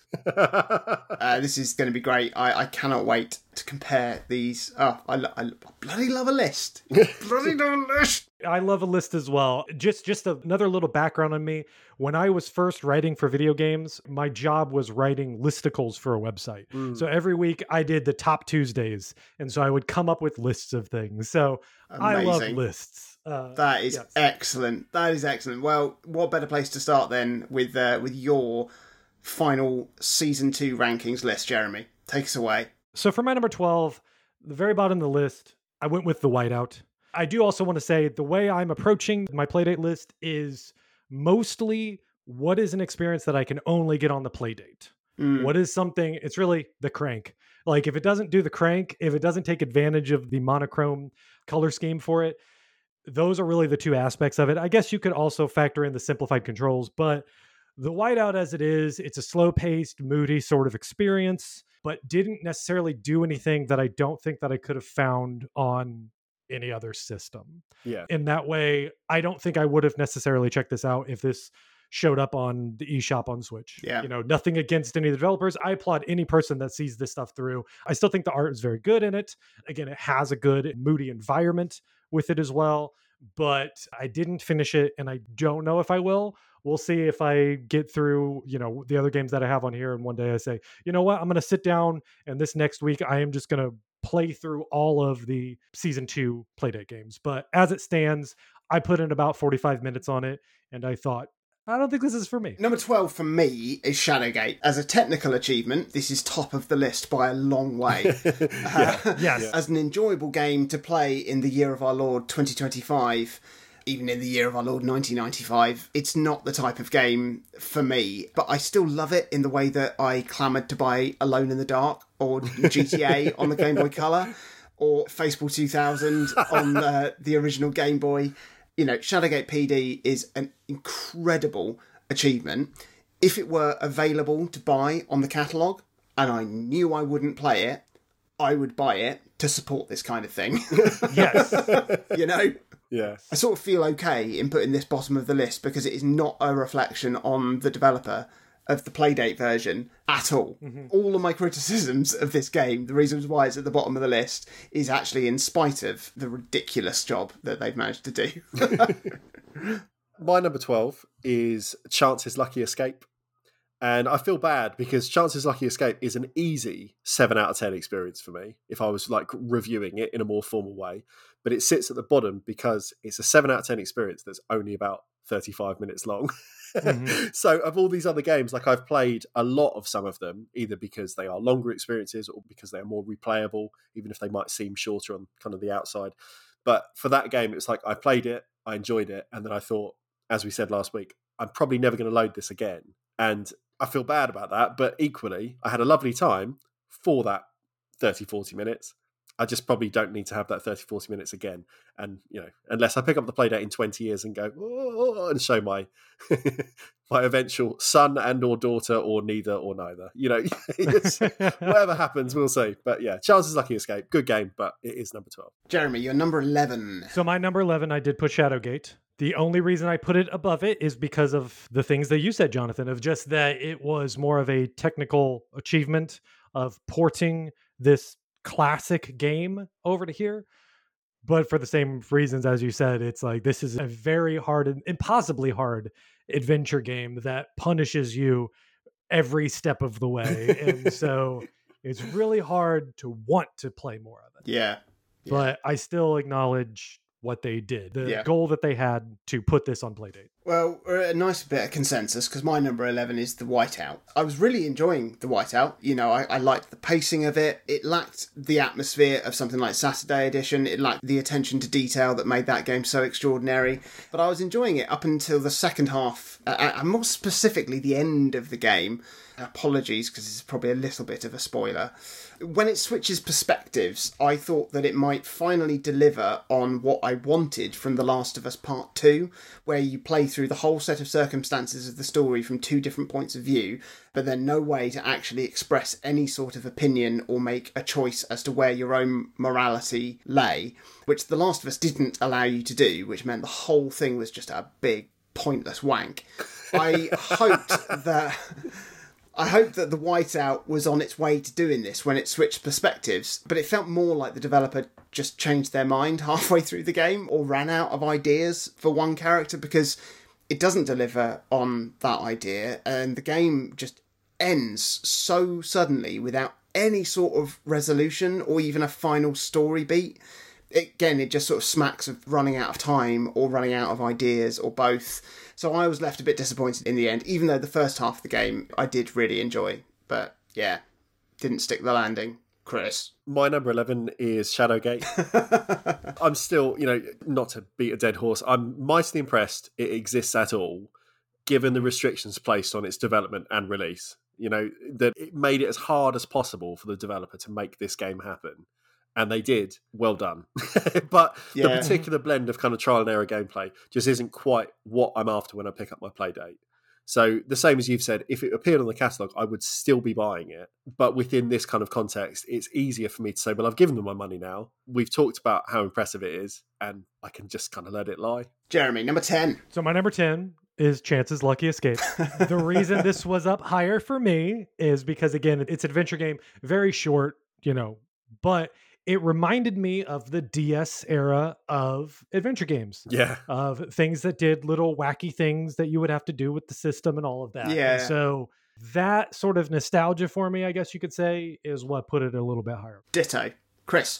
uh, this is going to be great. I, I cannot wait to compare these. Oh, I, I, I bloody love a list. bloody love a list. I love a list as well. Just just another little background on me. When I was first writing for video games, my job was writing listicles for a website. Mm. So every week I did the top Tuesdays. And so I would come up with lists of things. So Amazing. I love lists. Uh, that is yes. excellent. That is excellent. Well, what better place to start then with uh, with your final season two rankings list, Jeremy? Take us away. So for my number twelve, the very bottom of the list, I went with the Whiteout. I do also want to say the way I'm approaching my Playdate list is mostly what is an experience that I can only get on the Playdate. Mm. What is something, it's really the crank. Like if it doesn't do the crank, if it doesn't take advantage of the monochrome color scheme for it, those are really the two aspects of it. I guess you could also factor in the simplified controls, but the Whiteout as it is, it's a slow-paced, moody sort of experience, but didn't necessarily do anything that I don't think that I could have found on any other system. Yeah. In that way, I don't think I would have necessarily checked this out if this showed up on the eShop on Switch. Yeah. You know, nothing against any of the developers. I applaud any person that sees this stuff through. I still think the art is very good in it. Again, it has a good moody environment with it as well, but I didn't finish it and I don't know if I will. We'll see if I get through, you know, the other games that I have on here and one day I say, you know what, I'm going to sit down and this next week I am just going to play through all of the season two Playdate games. But as it stands, I put in about forty-five minutes on it and I thought, I don't think this is for me. Number twelve for me is Shadowgate. As a technical achievement, this is top of the list by a long way. yeah. uh, yes. As an enjoyable game to play in the year of our Lord twenty twenty-five, even in the year of our Lord nineteen ninety-five, it's not the type of game for me. But I still love it in the way that I clamoured to buy Alone in the Dark or G T A on the Game Boy Color or Faceball two thousand on the, the original Game Boy. You know, Shadowgate P D is an incredible achievement. If it were available to buy on the catalogue, and I knew I wouldn't play it, I would buy it to support this kind of thing. Yes. You know? Yes. I sort of feel okay in putting this bottom of the list because it is not a reflection on the developer of the Playdate version at all. Mm-hmm. All of my criticisms of this game, the reasons why it's at the bottom of the list, is actually in spite of the ridiculous job that they've managed to do. My number twelve is Chance's Lucky Escape. And I feel bad because Chance's Lucky Escape is an easy seven out of ten experience for me if I was like reviewing it in a more formal way. But it sits at the bottom because it's a seven out of ten experience that's only about thirty-five minutes long. Mm-hmm. So of all these other games, like I've played a lot of some of them, either because they are longer experiences or because they are more replayable, even if they might seem shorter on kind of the outside. But for that game, it's like I played it, I enjoyed it, and then I thought, as we said last week, I'm probably never going to load this again. And I feel bad about that, but equally, I had a lovely time for that thirty, forty minutes. I just probably don't need to have that thirty, forty minutes again. And, you know, unless I pick up the Playdate in twenty years and go, oh, and show my my eventual son and or daughter or neither or neither. You know, it's, whatever happens, we'll see. But yeah, Charles' Lucky Escape, good game, but it is number twelve. Jeremy, you're number eleven. So my number eleven, I did put Shadowgate. The only reason I put it above it is because of the things that you said, Jonathan, of just that it was more of a technical achievement of porting this classic game over to here. But for the same reasons as you said, it's like this is a very hard, impossibly hard adventure game that punishes you every step of the way. And so it's really hard to want to play more of it. Yeah. yeah. But I still acknowledge what they did, the Yeah. goal that they had to put this on Playdate. Well, we're at a nice bit of consensus because my number eleven is The Whiteout. I was really enjoying The Whiteout. You know, I, I liked the pacing of it. It lacked the atmosphere of something like Saturday Edition. It lacked the attention to detail that made that game so extraordinary. But I was enjoying it up until the second half, uh, and more specifically the end of the game. Apologies, because it's probably a little bit of a spoiler. When it switches perspectives, I thought that it might finally deliver on what I wanted from The Last of Us Part two, where you play through the whole set of circumstances of the story from two different points of view, but then no way to actually express any sort of opinion or make a choice as to where your own morality lay, which The Last of Us didn't allow you to do, which meant the whole thing was just a big, pointless wank. I hoped that... I hope that The Whiteout was on its way to doing this when it switched perspectives, but it felt more like the developer just changed their mind halfway through the game or ran out of ideas for one character, because it doesn't deliver on that idea and the game just ends so suddenly without any sort of resolution or even a final story beat. Again, it just sort of smacks of running out of time or running out of ideas or both. So I was left a bit disappointed in the end, even though the first half of the game I did really enjoy. But yeah, didn't stick the landing. Chris? My number eleven is Shadowgate. I'm still, you know, not to beat a dead horse, I'm mightily impressed it exists at all, given the restrictions placed on its development and release. You know, that it made it as hard as possible for the developer to make this game happen. And they did. Well done. But Yeah. the particular blend of kind of trial and error gameplay just isn't quite what I'm after when I pick up my Playdate. So the same as you've said, if it appeared on the catalogue, I would still be buying it. But within this kind of context, it's easier for me to say, well, I've given them my money now. We've talked about how impressive it is, and I can just kind of let it lie. Jeremy, number ten. So my number ten is Chance's Lucky Escape. The reason this was up higher for me is because, again, it's an adventure game, very short, you know, but it reminded me of the D S era of adventure games. Yeah. Of things that did little wacky things that you would have to do with the system and all of that. Yeah. And so that sort of nostalgia for me, I guess you could say, is what put it a little bit higher. Ditto. Chris?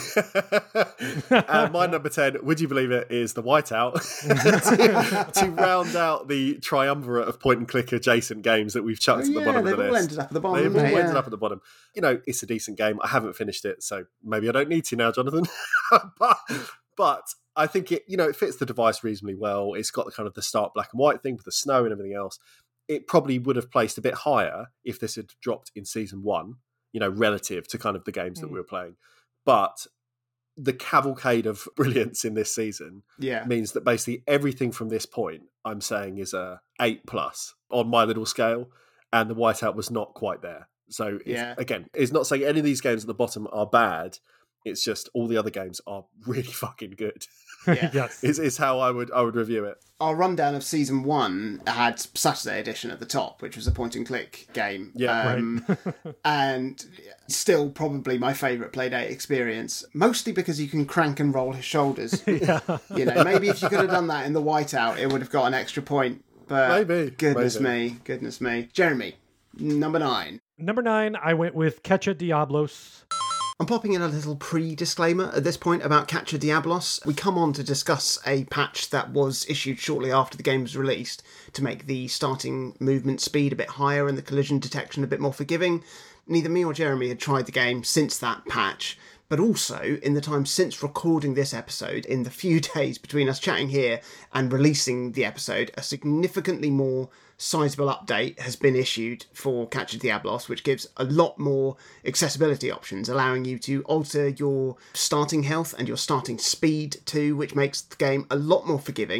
And my number ten, would you believe it, is The Whiteout. to, to round out the triumvirate of point and click adjacent games that we've chucked Oh, at the yeah, bottom of they've the all list. ended up at the bottom, They've haven't all they? ended Yeah. up at the bottom. You know, it's a decent game. I haven't finished it, so maybe I don't need to now, Jonathan. but, but I think it, you know, it fits the device reasonably well. It's got the kind of the stark black and white thing with the snow and everything else. It probably would have placed a bit higher if this had dropped in season one, you know, relative to kind of the games mm. that we were playing. But the cavalcade of brilliance in this season Yeah. means that basically everything from this point, I'm saying, is a eight plus on my little scale, and The Whiteout was not quite there. So it's, Yeah. again, it's not saying any of these games at the bottom are bad. It's just all the other games are really fucking good. Yeah. Yes. is is how I would I would review it. Our rundown of season one had Saturday Edition at the top, which was a point and click game. Yeah, um, and still probably my favourite Playdate experience, mostly because you can crank and roll his shoulders. Yeah. You know, maybe if you could have done that in The Whiteout, it would have got an extra point. But Maybe. goodness Maybe. me, goodness me. Jeremy, number nine. Number nine, I went with Catcha Diablos. I'm popping in a little pre-disclaimer at this point about Catcha Diablos. We come on to discuss a patch that was issued shortly after the game was released to make the starting movement speed a bit higher and the collision detection a bit more forgiving. Neither me or Jeremy had tried the game since that patch, but also in the time since recording this episode, in the few days between us chatting here and releasing the episode, a significantly more sizable update has been issued for Catcha Diablos, which gives a lot more accessibility options, allowing you to alter your starting health and your starting speed too, which makes the game a lot more forgiving.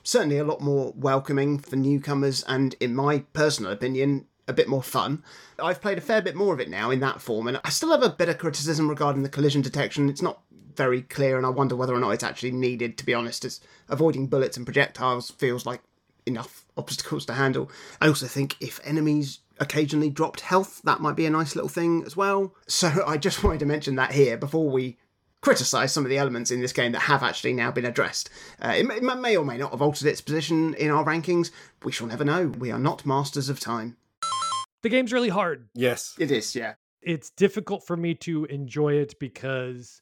certainly a lot more welcoming for newcomers and, in my personal opinion, a bit more fun. I've played a fair bit more of it now in that form, and I still have a bit of criticism regarding the collision detection. It's not very clear, and I wonder whether or not it's actually needed, to be honest, as avoiding bullets and projectiles feels like enough obstacles to handle. I also think if enemies occasionally dropped health, that might be a nice little thing as well. So I just wanted to mention that here before we criticise some of the elements in this game that have actually now been addressed. Uh, it, may, it may or may not have altered its position in our rankings. We shall never know. We are not masters of time. The game's really hard. Yes. It is, yeah. It's difficult for me to enjoy it because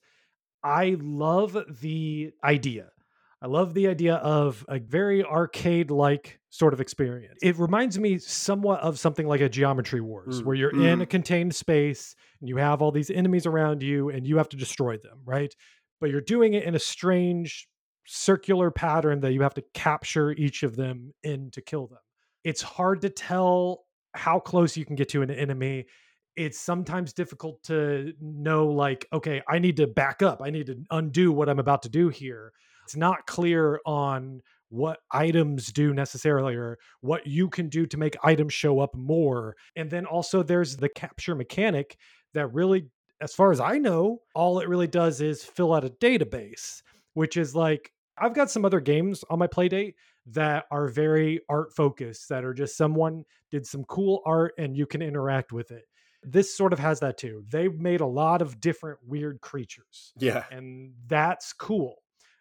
I love the idea. I love the idea of a very arcade-like sort of experience. It reminds me somewhat of something like a Geometry Wars, mm. where you're mm. in a contained space and you have all these enemies around you and you have to destroy them, right? But you're doing it in a strange circular pattern that you have to capture each of them in to kill them. It's hard to tell how close you can get to an enemy. It's sometimes difficult to know, like, okay, I need to back up. I need to undo what I'm about to do here. It's not clear on what items do necessarily or what you can do to make items show up more. And then also there's the capture mechanic that really, as far as I know, all it really does is fill out a database, which is like, I've got some other games on my Playdate that are very art focused, that are just someone did some cool art and you can interact with it. This sort of has that too. They made a lot of different weird creatures. Yeah. And that's cool.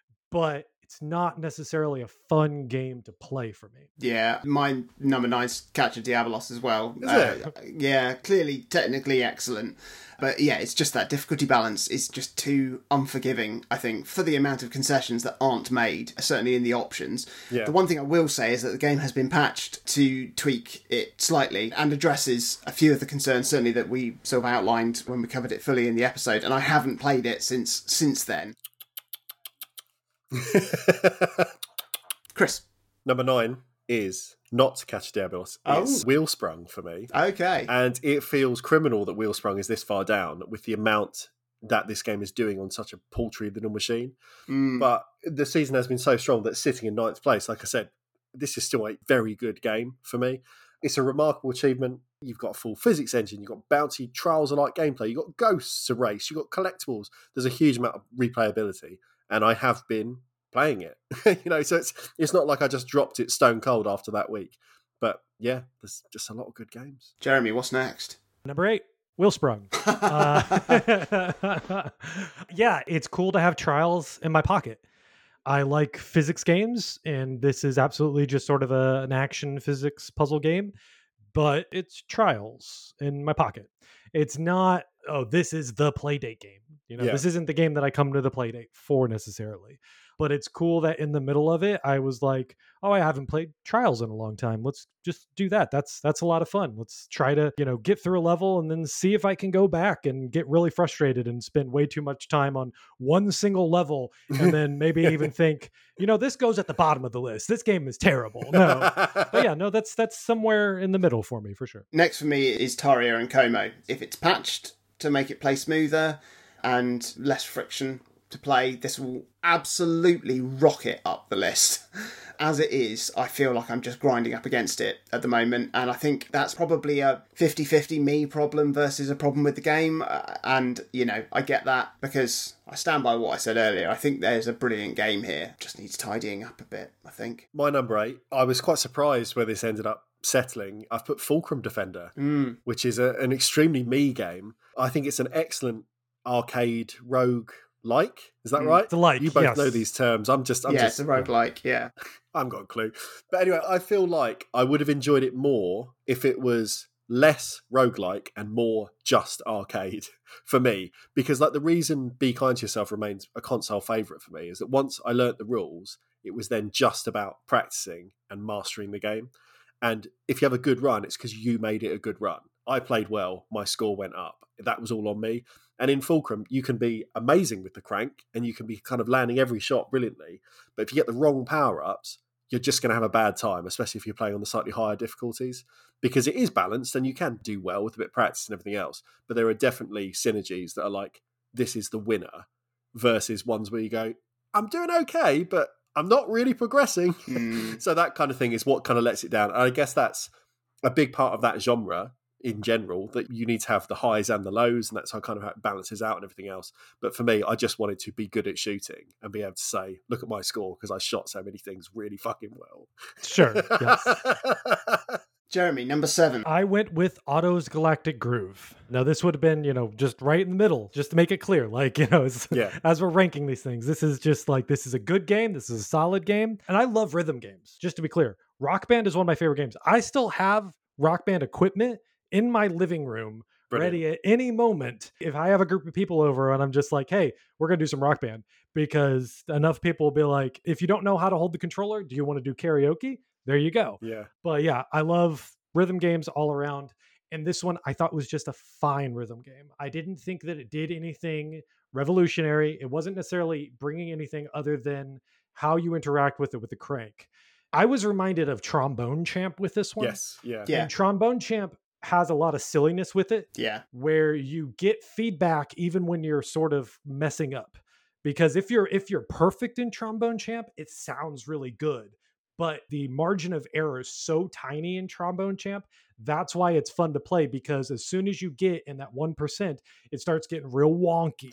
But it's not necessarily a fun game to play for me. Yeah, my number nine's Catcher Diabolos as well. Is uh, it? Yeah, clearly technically excellent. But yeah, it's just that difficulty balance is just too unforgiving, I think, for the amount of concessions that aren't made, certainly in the options. Yeah. The one thing I will say is that the game has been patched to tweak it slightly and addresses a few of the concerns, certainly that we sort of outlined when we covered it fully in the episode, and I haven't played it since since then. Chris. Number nine is not Catcher Diabolos. It's Oh. Wheelsprung for me. Okay. And it feels criminal that Wheelsprung is this far down with the amount that this game is doing on such a paltry little machine. Mm. But the season has been so strong that sitting in ninth place, like I said, this is still a very good game for me. It's a remarkable achievement. You've got a full physics engine, you've got bouncy trials-alike gameplay, you've got ghosts to race, you've got collectibles. There's a huge amount of replayability. And I have been playing it, you know, so it's it's not like I just dropped it stone cold after that week. But yeah, there's just a lot of good games. Jeremy, what's next? Number eight, Wheelsprung. uh, yeah, it's cool to have Trials in my pocket. I like physics games, and this is absolutely just sort of a, an action physics puzzle game, but it's Trials in my pocket. It's not, oh, this is the Playdate game. You know, Yeah. This isn't the game that I come to the Playdate for necessarily. But it's cool that in the middle of it, I was like, oh, I haven't played Trials in a long time. Let's just do that. That's that's a lot of fun. Let's try to, you know, get through a level and then see if I can go back and get really frustrated and spend way too much time on one single level and then maybe even think, you know, this goes at the bottom of the list. This game is terrible. No. But yeah, no, that's that's somewhere in the middle for me, for sure. Next for me is Taria and Como. If it's patched to make it play smoother and less friction to play, this will absolutely rocket up the list. As it is, I feel like I'm just grinding up against it at the moment, and I think that's probably a fifty-fifty me problem versus a problem with the game. Uh, and, you know, I get that because I stand by what I said earlier. I think there's a brilliant game here. Just needs tidying up a bit, I think. My number eight, I was quite surprised where this ended up settling. I've put Fulcrum Defender, Mm. which is a, an extremely me game. I think it's an excellent arcade rogue like. Is that Mm. right? It's a like, You both yes. know these terms. I'm just, I'm yeah, just, it's a roguelike, yeah. I haven't got a clue. But anyway, I feel like I would have enjoyed it more if it was less roguelike and more just arcade for me. Because like the reason Be Kind to Yourself remains a console favourite for me is that once I learnt the rules, it was then just about practicing and mastering the game. And if you have a good run, it's because you made it a good run. I played well, my score went up. That was all on me. And in Fulcrum, you can be amazing with the crank and you can be kind of landing every shot brilliantly. But if you get the wrong power-ups, you're just going to have a bad time, especially if you're playing on the slightly higher difficulties, because it is balanced and you can do well with a bit of practice and everything else. But there are definitely synergies that are like, this is the winner, versus ones where you go, I'm doing okay, but I'm not really progressing. Mm. So that kind of thing is what kind of lets it down. And I guess that's a big part of that genre in general, that you need to have the highs and the lows, and that's how kind of how it balances out and everything else. But for me, I just wanted to be good at shooting and be able to say, look at my score, because I shot so many things really fucking well. Sure, yes. Jeremy, number seven. I went with Otto's Galactic Groove. Now, this would have been, you know, just right in the middle, just to make it clear. Like, you know, as, Yeah. as we're ranking these things, this is just like, this is a good game. This is a solid game. And I love rhythm games, just to be clear. Rock Band is one of my favorite games. I still have Rock Band equipment in my living room, Brilliant. ready at any moment. If I have a group of people over and I'm just like, hey, we're going to do some Rock Band, because enough people will be like, if you don't know how to hold the controller, do you want to do karaoke? There you go. Yeah. But yeah, I love rhythm games all around. And this one I thought was just a fine rhythm game. I didn't think that it did anything revolutionary. It wasn't necessarily bringing anything other than how you interact with it with the crank. I was reminded of Trombone Champ with this one. Yes. Yeah. Yeah. And Trombone Champ has a lot of silliness with it, Yeah. where you get feedback even when you're sort of messing up. Because if you're if you're perfect in Trombone Champ, it sounds really good. But the margin of error is so tiny in Trombone Champ. That's why it's fun to play, because as soon as you get in that one percent, it starts getting real wonky.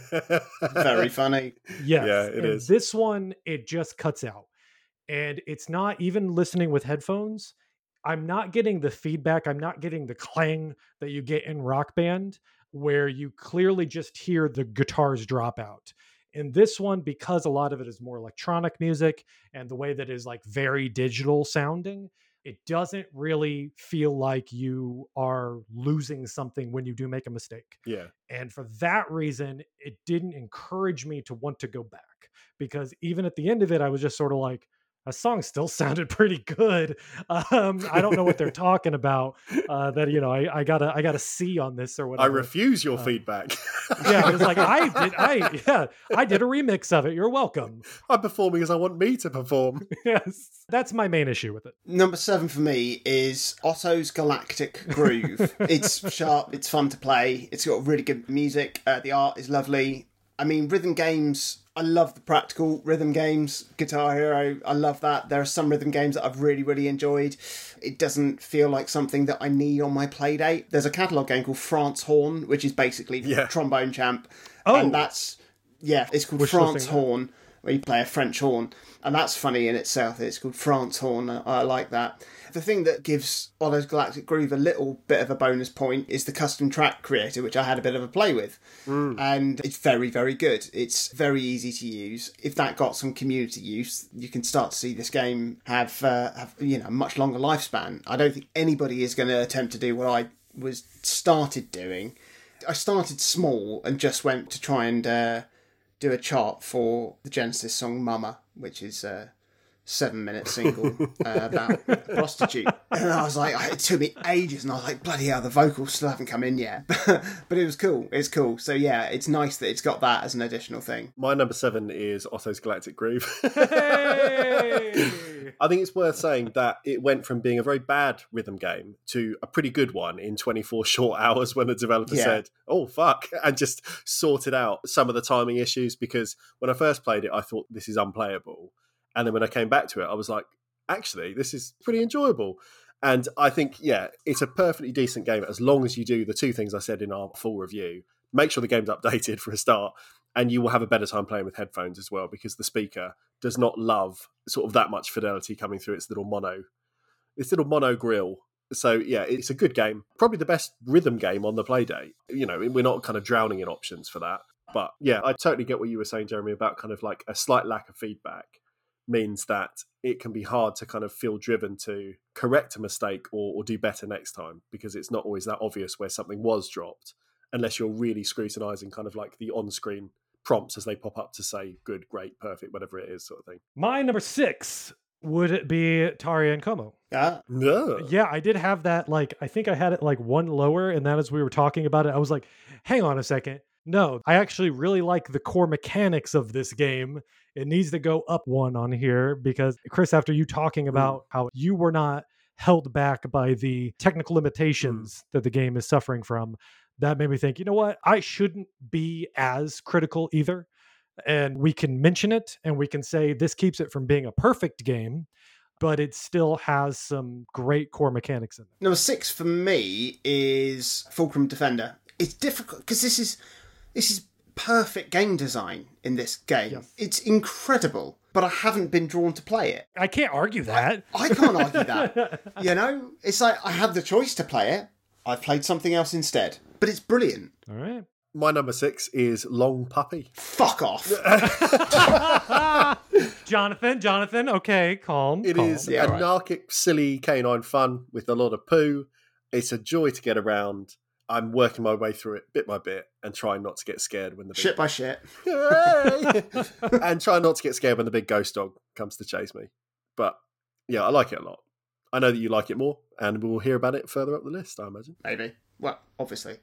Very funny. Yes. Yeah, it and is. This one, it just cuts out. And it's not even listening with headphones. I'm not getting the feedback. I'm not getting the clang that you get in Rock Band, where you clearly just hear the guitars drop out. In this one, because a lot of it is more electronic music and the way that is like very digital sounding, it doesn't really feel like you are losing something when you do make a mistake. Yeah. And for that reason, it didn't encourage me to want to go back, because even at the end of it, I was just sort of like, a song still sounded pretty good. Um, I don't know what they're talking about. Uh, that you know, I, I got a I got a C on this or I whatever. refuse your Uh, feedback. Yeah, it was like I did. I yeah, I did a remix of it. You're welcome. I'm performing as I want me to perform. Yes, that's my main issue with it. Number seven for me is Otto's Galactic Groove. It's sharp, it's fun to play, it's got really good music, uh, the art is lovely. I mean, rhythm games, I love the practical rhythm games. Guitar Hero, I love that. There are some rhythm games that I've really, really enjoyed. It doesn't feel like something that I need on my Playdate. There's a catalogue game called France Horn, which is basically Yeah. Trombone Champ. Oh. And that's, yeah, it's called Wish France listing. Horn, where you play a French horn. And that's funny in itself. It's called France Horn. I, I like that. The thing that gives Otto's Galactic Groove a little bit of a bonus point is the custom track creator, which I had a bit of a play with. Mm. And it's very, very good. It's very easy to use. If that got some community use, you can start to see this game have, uh, have you know, a much longer lifespan. I don't think anybody is going to attempt to do what I was started doing. I started small and just went to try and uh, do a chart for the Genesis song Mama, which is a seven minute single uh, about a prostitute. And I was like, it took me ages, and I was like, bloody hell, the vocals still haven't come in yet. But it was cool. It's cool. So yeah, it's nice that it's got that as an additional thing. My number seven is Otto's Galactic Groove. Hey! I think it's worth saying that it went from being a very bad rhythm game to a pretty good one in twenty-four short hours when the developer Yeah. said, oh, fuck, and just sorted out some of the timing issues, because when I first played it, I thought this is unplayable. And then when I came back to it, I was like, actually, this is pretty enjoyable. And I think, yeah, it's a perfectly decent game as long as you do the two things I said in our full review. Make sure the game's updated for a start, and you will have a better time playing with headphones as well, because the speaker does not love sort of that much fidelity coming through its little mono, its little mono grill. So yeah, it's a good game. Probably the best rhythm game on the Playdate. You know, we're not kind of drowning in options for that. But yeah, I totally get what you were saying, Jeremy, about kind of like a slight lack of feedback means that it can be hard to kind of feel driven to correct a mistake or, or do better next time, because it's not always that obvious where something was dropped, unless you're really scrutinizing kind of like the on-screen prompts as they pop up to say good, great, perfect, whatever it is, sort of thing. My number six would it be Taria and Como. Yeah. No. Yeah, I did have that. Like, I think I had it like one lower, and that as we were talking about it, I was like, hang on a second. No, I actually really like the core mechanics of this game. It needs to go up one on here, because Chris, after you talking about how you were not held back by the technical limitations that the game is suffering from, that made me think, you know what? I shouldn't be as critical either. and we can mention it and we can say this keeps it from being a perfect game, but it still has some great core mechanics in it. Number six for me is Fulcrum Defender. It's difficult because this is this is perfect game design in this game. Yes. It's incredible, but I haven't been drawn to play it. I can't argue that. I can't argue that. You know, it's like I had the choice to play it. I've played something else instead, but it's brilliant. All right. My number six is Long Puppy. Fuck off. Jonathan, Jonathan, okay, calm. It calm. is Yeah, right. anarchic, silly canine fun with a lot of poo. It's a joy to get around. I'm working my way through it bit by bit and trying not to get scared when the big... Shit by shit. and try not to get scared when the big ghost dog comes to chase me. But yeah, I like it a lot. I know that you like it more, and we'll hear about it further up the list, I imagine. Maybe. Well, obviously.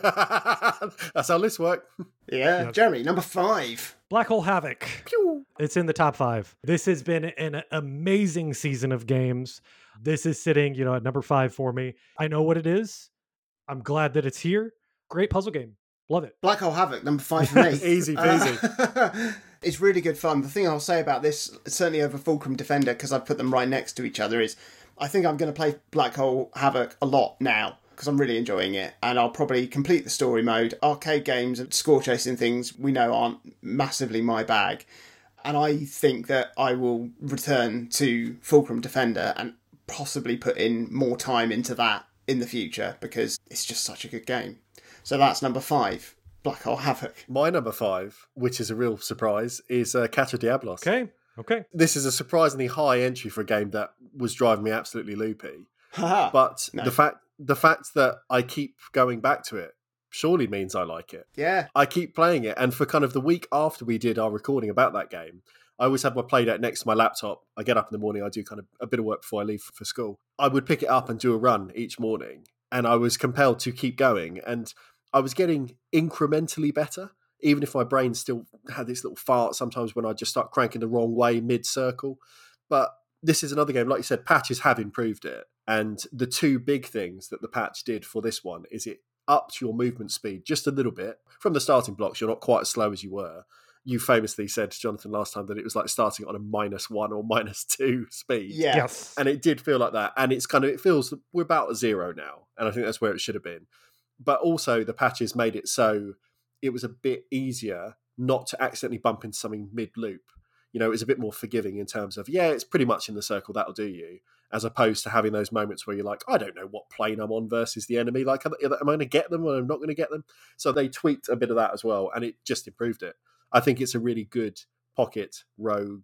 That's how lists work. Yeah. Yep. Jeremy, number five. Black Hole Havoc. Pew. It's in the top five. This has been an amazing season of games. This is sitting, you know, at number five for me. I know what it is. I'm glad that it's here. Great puzzle game. Love it. Black Hole Havoc, number five for me. Easy peasy. Uh, it's really good fun. The thing I'll say about this, certainly over Fulcrum Defender, because I've put them right next to each other, is I think I'm going to play Black Hole Havoc a lot now because I'm really enjoying it. And I'll probably complete the story mode. Arcade games and score chasing things we know aren't massively my bag. And I think that I will return to Fulcrum Defender and possibly put in more time into that in the future because it's just such a good game. So that's number five, Black Hole Havoc. My number five, which is a real surprise, is uh, Catcher Diablos. Okay. Okay. This is a surprisingly high entry for a game that was driving me absolutely loopy. Haha. But No. the fact the fact that I keep going back to it surely means I like it. Yeah. I keep playing it, and for kind of the week after we did our recording about that game, I always have my Playdate next to my laptop. I get up in the morning, I do kind of a bit of work before I leave for school. I would pick it up and do a run each morning, and I was compelled to keep going, and I was getting incrementally better, even if my brain still had this little fart sometimes when I just start cranking the wrong way mid-circle. But this is another game, like you said, patches have improved it. And the two big things that the patch did for this one is it upped your movement speed just a little bit. From the starting blocks, you're not quite as slow as you were. You famously said, Jonathan, last time that it was like starting on a minus one or minus two speed. Yeah. Yes. And it did feel like that. And it's kind of, it feels, we're about a zero now. And I think that's where it should have been. But also the patches made it so it was a bit easier not to accidentally bump into something mid-loop. You know, it was a bit more forgiving in terms of, yeah, it's pretty much in the circle, that'll do you. As opposed to having those moments where you're like, I don't know what plane I'm on versus the enemy. Like, am I going to get them or am I not going to get them? So they tweaked a bit of that as well. And it just improved it. I think it's a really good pocket rogue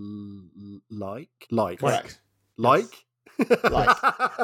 like. Like. Correct. Like? Like.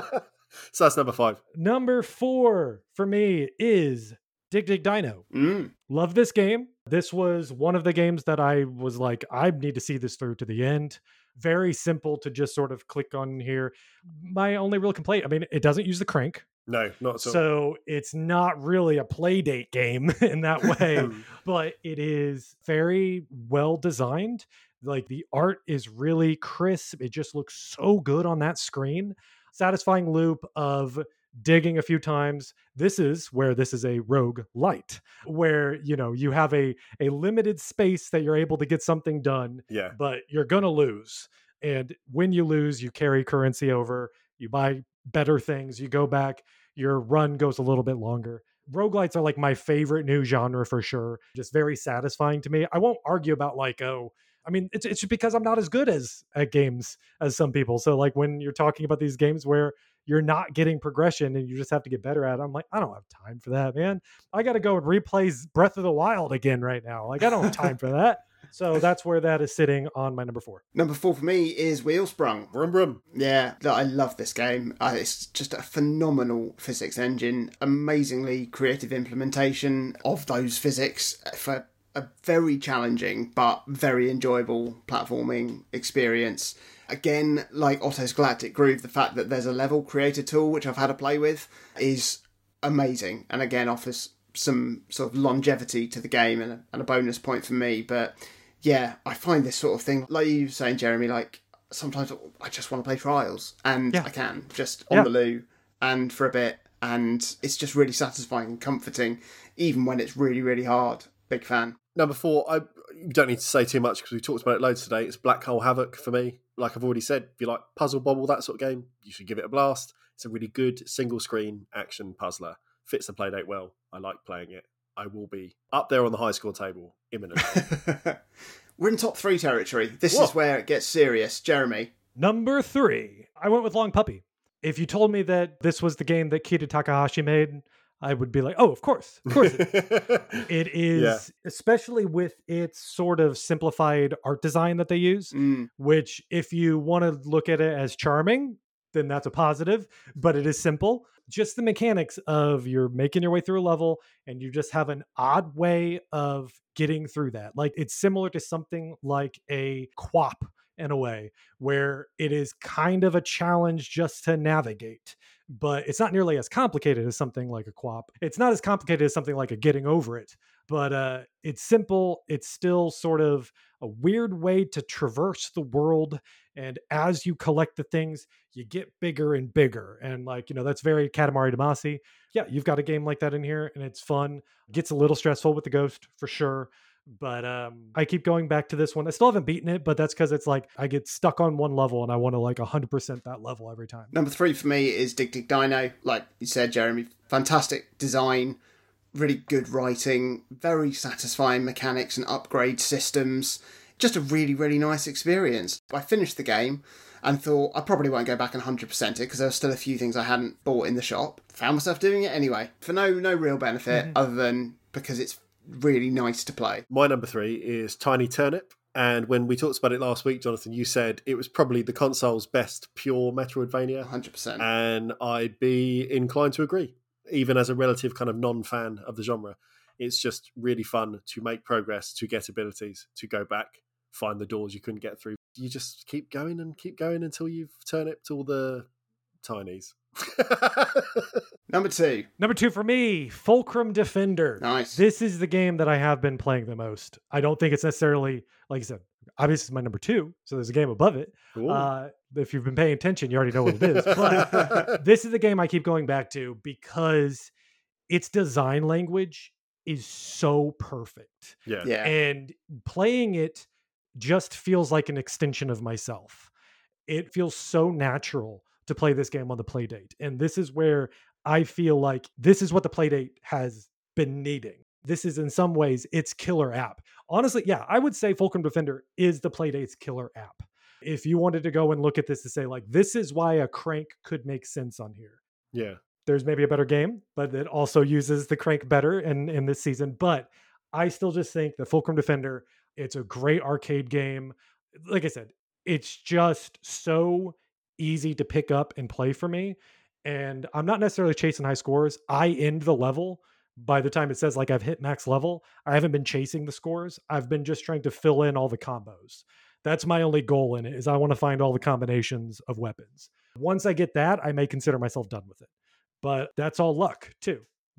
So that's number five. Number four for me is Dig Dig Dino. Mm. Love this game. This was one of the games that I was like, I need to see this through to the end. Very simple to just sort of click on here. My only real complaint, I mean, it doesn't use the crank. No, not at all. So it's not really a play date game in that way, but it is very well designed. Like the art is really crisp. It just looks so good on that screen. Satisfying loop of digging a few times. This is where this is a rogue light, where, you know, you have a, a limited space that you're able to get something done, Yeah. but you're going to lose. And when you lose, you carry currency over, you buy better things, you go back, your run goes a little bit longer. Roguelites are like my favorite new genre for sure. Just very satisfying to me. I won't argue about like, oh, I mean, it's it's because I'm not as good as at games as some people. So like when you're talking about these games where you're not getting progression and you just have to get better at it, I'm like, I don't have time for that, man. I got to go and replay Breath of the Wild again right now. Like I don't have time for that. So that's where that is sitting on my number four. Number four for me is Wheelsprung. Brum brum. Yeah, I love this game. Uh, it's just a phenomenal physics engine, amazingly creative implementation of those physics for a very challenging but very enjoyable platforming experience. Again, like Otto's Galactic Groove, the fact that there's a level creator tool, which I've had to play with, is amazing. And again, offers some sort of longevity to the game and a, and a bonus point for me. But yeah, I find this sort of thing, like you were saying, Jeremy, like sometimes I just want to play Trials, and Yeah. I can, just on Yeah. the loo and for a bit. And it's just really satisfying and comforting, even when it's really, really hard. Big fan. Number four, I you don't need to say too much because we talked about it loads today. It's Black Hole Havoc for me. Like I've already said, if you like Puzzle Bobble, that sort of game, you should give it a blast. It's a really good single screen action puzzler. Fits the playdate well. I like playing it. I will be up there on the high score table imminently. We're in top three territory. This Whoa. is where it gets serious. Jeremy. Number three, I went with Long Puppy. If you told me that this was the game that Kita Takahashi made, I would be like, oh, of course, of course. It is, it is Yeah. especially with its sort of simplified art design that they use, Mm. which if you want to look at it as charming, then that's a positive, but it is simple. Just the mechanics of you're making your way through a level and you just have an odd way of getting through that. Like it's similar to something like a Q W O P in a way, where it is kind of a challenge just to navigate, but it's not nearly as complicated as something like a Q W O P. It's not as complicated as something like a Getting Over It, but uh, it's simple. It's still sort of a weird way to traverse the world. And as you collect the things, you get bigger and bigger. And like, you know, that's very Katamari Damacy. Yeah, you've got a game like that in here and it's fun. Gets a little stressful with the ghost for sure. But um, I keep going back to this one. I still haven't beaten it, but that's because it's like I get stuck on one level and I want to like one hundred percent that level every time. Number three for me is Dig Dig Dino. Like you said, Jeremy, fantastic design, really good writing, very satisfying mechanics and upgrade systems. Just a really, really nice experience. I finished the game and thought I probably won't go back and one hundred percent it because there were still a few things I hadn't bought in the shop. Found myself doing it anyway for no no real benefit mm-hmm. other than because it's really nice to play. My number three is Tiny Turnip. And when we talked about it last week, Jonathan, you said it was probably the console's best pure Metroidvania. one hundred percent. And I'd be inclined to agree. Even as a relative kind of non-fan of the genre, it's just really fun to make progress, to get abilities, to go back, find the doors you couldn't get through. You just keep going and keep going until you've turnipped all the tinies. Number two. Number two for me, Fulcrum Defender. Nice. This is the game that I have been playing the most. I don't think it's necessarily, like I said, obviously it's my number two, so there's a game above it. Uh, if you've been paying attention, you already know what it is. But this is the game I keep going back to because its design language is so perfect. Yeah. Yeah. And playing it just feels like an extension of myself. It feels so natural to play this game on the Playdate. And this is where I feel like this is what the Playdate has been needing. This is in some ways its killer app. Honestly, yeah, I would say Fulcrum Defender is the Playdate's killer app. If you wanted to go and look at this to say like, this is why a Crank could make sense on here. Yeah. There's maybe a better game, but it also uses the Crank better in, in this season. But I still just think that Fulcrum Defender, it's a great arcade game. Like I said, it's just so easy to pick up and play for me. And I'm not necessarily chasing high scores. I end the level by the time it says like I've hit max level. I haven't been chasing the scores. I've been just trying to fill in all the combos. That's my only goal in it, is I want to find all the combinations of weapons. Once I get that, I may consider myself done with it. But that's all luck too.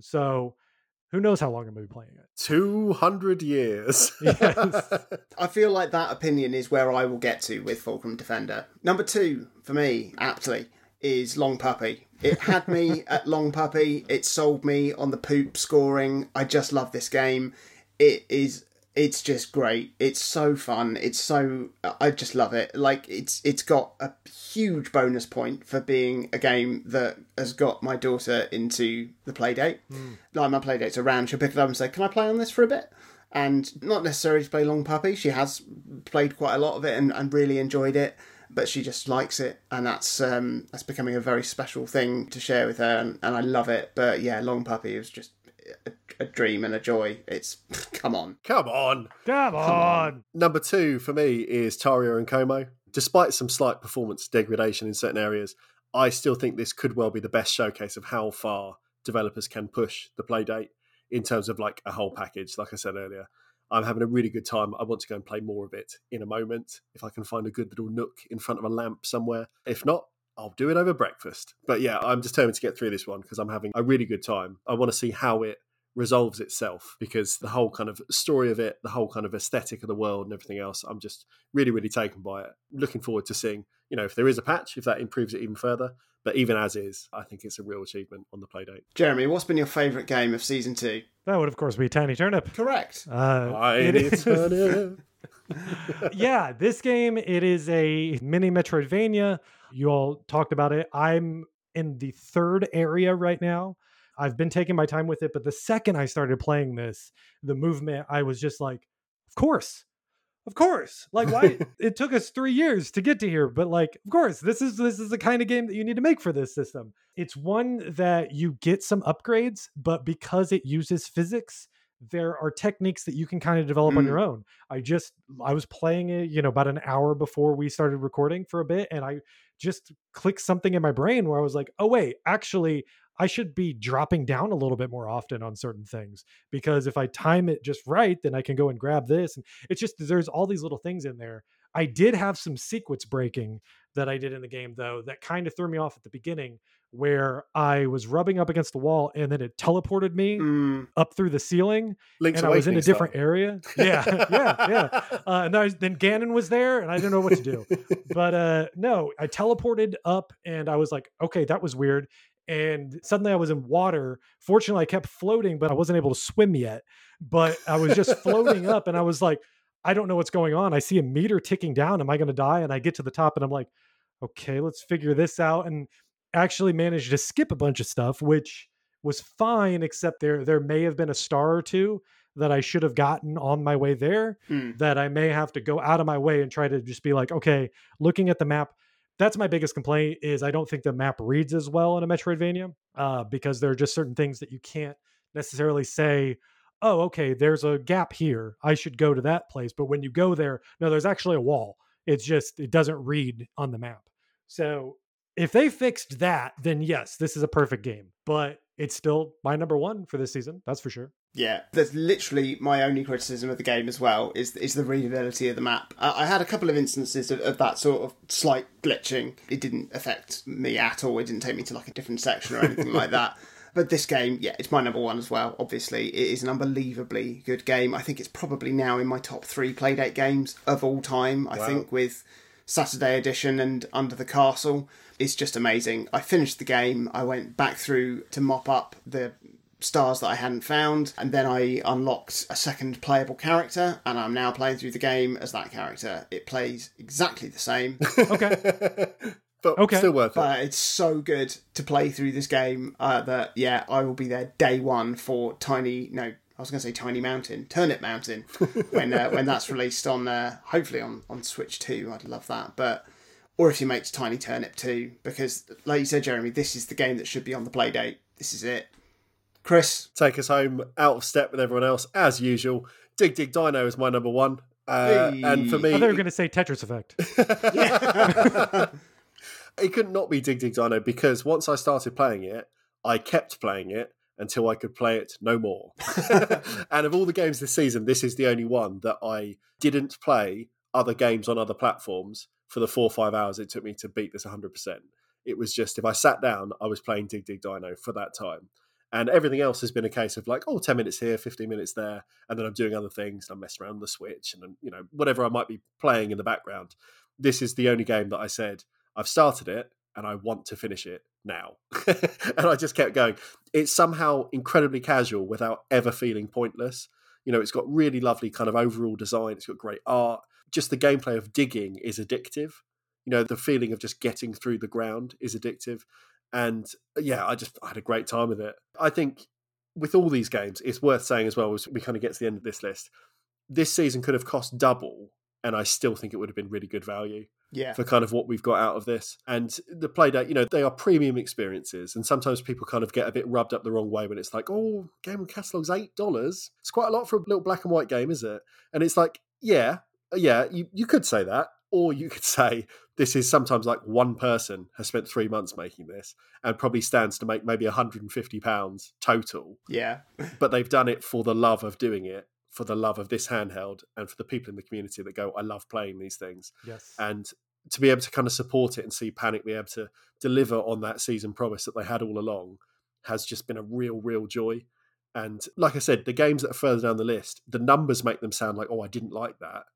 So who knows how long I'm going to be playing it. two hundred years. Yes. I feel like that opinion is where I will get to with Fulcrum Defender. Number two, for me, aptly, is Long Puppy. It had me at Long Puppy. It sold me on the poop scoring. I just love this game. It is... It's just great. It's so fun. It's so... I just love it. Like, it's it's got a huge bonus point for being a game that has got my daughter into the Playdate. Mm. Like, my Playdate's around. She'll pick it up and say, can I play on this for a bit? And not necessarily to play Long Puppy. She has played quite a lot of it and, and really enjoyed it. But she just likes it. And that's um, that's becoming a very special thing to share with her. And, and I love it. But yeah, Long Puppy is just... A, a dream and a joy. It's come on, come on, come on. Come on. Number two for me is Taria and Como. Despite some slight performance degradation in certain areas, I still think this could well be the best showcase of how far developers can push the Playdate in terms of like a whole package. Like I said earlier, I'm having a really good time. I want to go and play more of it in a moment if I can find a good little nook in front of a lamp somewhere. If not, I'll do it over breakfast. But yeah, I'm determined to get through this one because I'm having a really good time. I want to see how it resolves itself because the whole kind of story of it, the whole kind of aesthetic of the world and everything else, I'm just really, really taken by it. Looking forward to seeing, You know, if there is a patch, if that improves it even further. But even as is, I think it's a real achievement on the Playdate. Jeremy, what's been your favourite game of Season two? That would, of course, be Tiny Turnip. Correct. Uh, Tiny it is- Turnip. Yeah, this game, it is a mini Metroidvania. You all talked about it. I'm in the third area right now. I've been taking my time with it, but the second I started playing this, the movement, I was just like, of course. Of course. Like, why? It took us three years to get to here, but like, of course, this is this is the kind of game that you need to make for this system. It's one that you get some upgrades, but because it uses physics, there are techniques that you can kind of develop Mm. on your own. I just I was playing it, you know, about an hour before we started recording for a bit, and I just clicked something in my brain where I was like, oh wait, actually, I should be dropping down a little bit more often on certain things, because if I time it just right, then I can go and grab this. And it's just, there's all these little things in there. I did have some sequence breaking that I did in the game, though, that kind of threw me off at the beginning, where I was rubbing up against the wall and then it teleported me Mm. up through the ceiling, Link's and I was in a Awakening different area. Yeah, yeah, yeah. Uh, and I was, then Ganon was there, and I didn't know what to do. But uh, no, I teleported up, and I was like, okay, that was weird. And suddenly I was in water. Fortunately, I kept floating, but I wasn't able to swim yet. But I was just floating up, and I was like, I don't know what's going on. I see a meter ticking down. Am I going to die? And I get to the top, and I'm like, okay, let's figure this out. And actually managed to skip a bunch of stuff, which was fine, except there there may have been a star or two that I should have gotten on my way there, Mm. that I may have to go out of my way and try to just be like, okay, looking at the map. That's my biggest complaint, is I don't think the map reads as well in a Metroidvania, uh, because there are just certain things that you can't necessarily say, oh, okay, there's a gap here, I should go to that place. But when you go there, no, there's actually a wall. It's just, it doesn't read on the map. So if they fixed that, then yes, this is a perfect game. But it's still my number one for this season, that's for sure. Yeah, that's literally my only criticism of the game as well, is is the readability of the map. I, I had a couple of instances of, of that sort of slight glitching. It didn't affect me at all. It didn't take me to like a different section or anything like that. But this game, yeah, it's my number one as well. Obviously, it is an unbelievably good game. I think it's probably now in my top three Playdate games of all time. I Wow. think with Saturday Edition and Under the Castle, it's just amazing. I finished the game. I went back through to mop up the stars that I hadn't found, and then I unlocked a second playable character, and I'm now playing through the game as that character. It plays exactly the same. Okay. But Okay. still worth it. But it's so good to play through this game uh, that, yeah, I will be there day one for Tiny, no, I was going to say Tiny Mountain, Turnip Mountain, when uh, when that's released on, uh, hopefully on, on Switch two. I'd love that. But, or if you make Tiny Turnip two, because, like you said, Jeremy, this is the game that should be on the Playdate. This is it. Chris? Take us home out of step with everyone else, as usual. Dig Dig Dino is my number one. Uh, Hey. And for me, I thought you were going to say Tetris Effect. it could not be Dig Dig Dino, because once I started playing it, I kept playing it until I could play it no more. And of all the games this season, this is the only one that I didn't play other games on other platforms for the four or five hours it took me to beat this one hundred percent. It was just, if I sat down, I was playing Dig Dig Dino for that time. And everything else has been a case of like, oh, ten minutes here, fifteen minutes there. And then I'm doing other things. And I'm messing around with the Switch and, you know, whatever I might be playing in the background. This is the only game that I said, I've started it and I want to finish it now. And I just kept going. It's somehow incredibly casual without ever feeling pointless. You know, it's got really lovely kind of overall design. It's got great art. Just the gameplay of digging is addictive. You know, the feeling of just getting through the ground is addictive. And yeah, I just I had a great time with it. I think with all these games, it's worth saying as well, as we kind of get to the end of this list, this season could have cost double, and I still think it would have been really good value Yeah. for kind of what we've got out of this. And the Playdate, you know, they are premium experiences. And sometimes people kind of get a bit rubbed up the wrong way when it's like, oh, game catalog's eight dollars. It's quite a lot for a little black and white game, is it? And it's like, yeah, yeah, you, you could say that. Or you could say this is sometimes like one person has spent three months making this and probably stands to make maybe one hundred fifty pounds total. Yeah. But they've done it for the love of doing it, for the love of this handheld, and for the people in the community that go, I love playing these things. Yes. And to be able to kind of support it and see Panic be able to deliver on that season promise that they had all along has just been a real, real joy. And like I said, the games that are further down the list, the numbers make them sound like, oh, I didn't like that.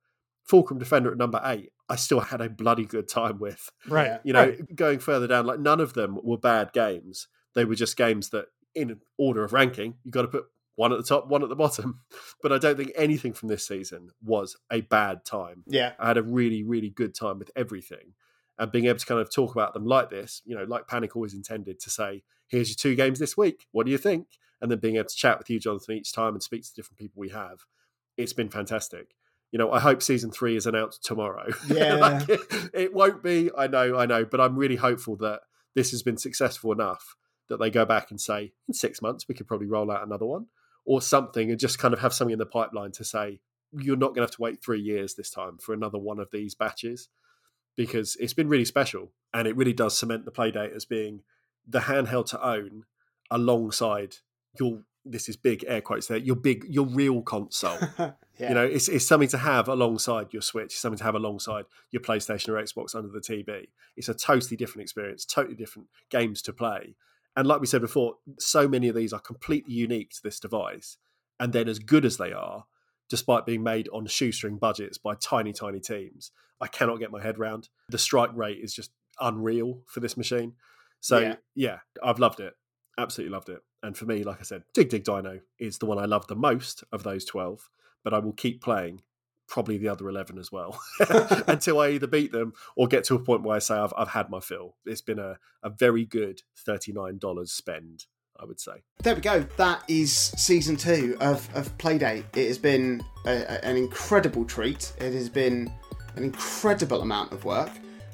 Fulcrum Defender at number eight, I still had a bloody good time with. Right. You know, right. going further down, like none of them were bad games. They were just games that, in order of ranking, you got to put one at the top, one at the bottom. But I don't think anything from this season was a bad time. Yeah. I had a really, really good time with everything. And being able to kind of talk about them like this, you know, like Panic always intended to say, here's your two games this week. What do you think? And then being able to chat with you, Jonathan, each time and speak to the different people we have. It's been fantastic. You know, I hope season three is announced tomorrow. Yeah. like it, it won't be, I know, I know, but I'm really hopeful that this has been successful enough that they go back and say, in six months, we could probably roll out another one or something, and just kind of have something in the pipeline to say, you're not going to have to wait three years this time for another one of these batches, because it's been really special. And it really does cement the Playdate as being the handheld to own alongside your, this is big air quotes there, your big, your real console. Yeah. You know, it's it's something to have alongside your Switch, it's something to have alongside your PlayStation or Xbox under the T V. It's a totally different experience, totally different games to play. And like we said before, so many of these are completely unique to this device. And then as good as they are, despite being made on shoestring budgets by tiny, tiny teams, I cannot get my head around. The strike rate is just unreal for this machine. So Yeah. yeah, I've loved it. Absolutely loved it. And for me, like I said, Dig Dig Dino is the one I love the most of those twelve. But I will keep playing probably the other eleven as well until I either beat them or get to a point where I say I've, I've had my fill. It's been a, a very good thirty-nine dollars spend, I would say. There we go. That is season two of, of Playdate. It has been a, a, an incredible treat. It has been an incredible amount of work.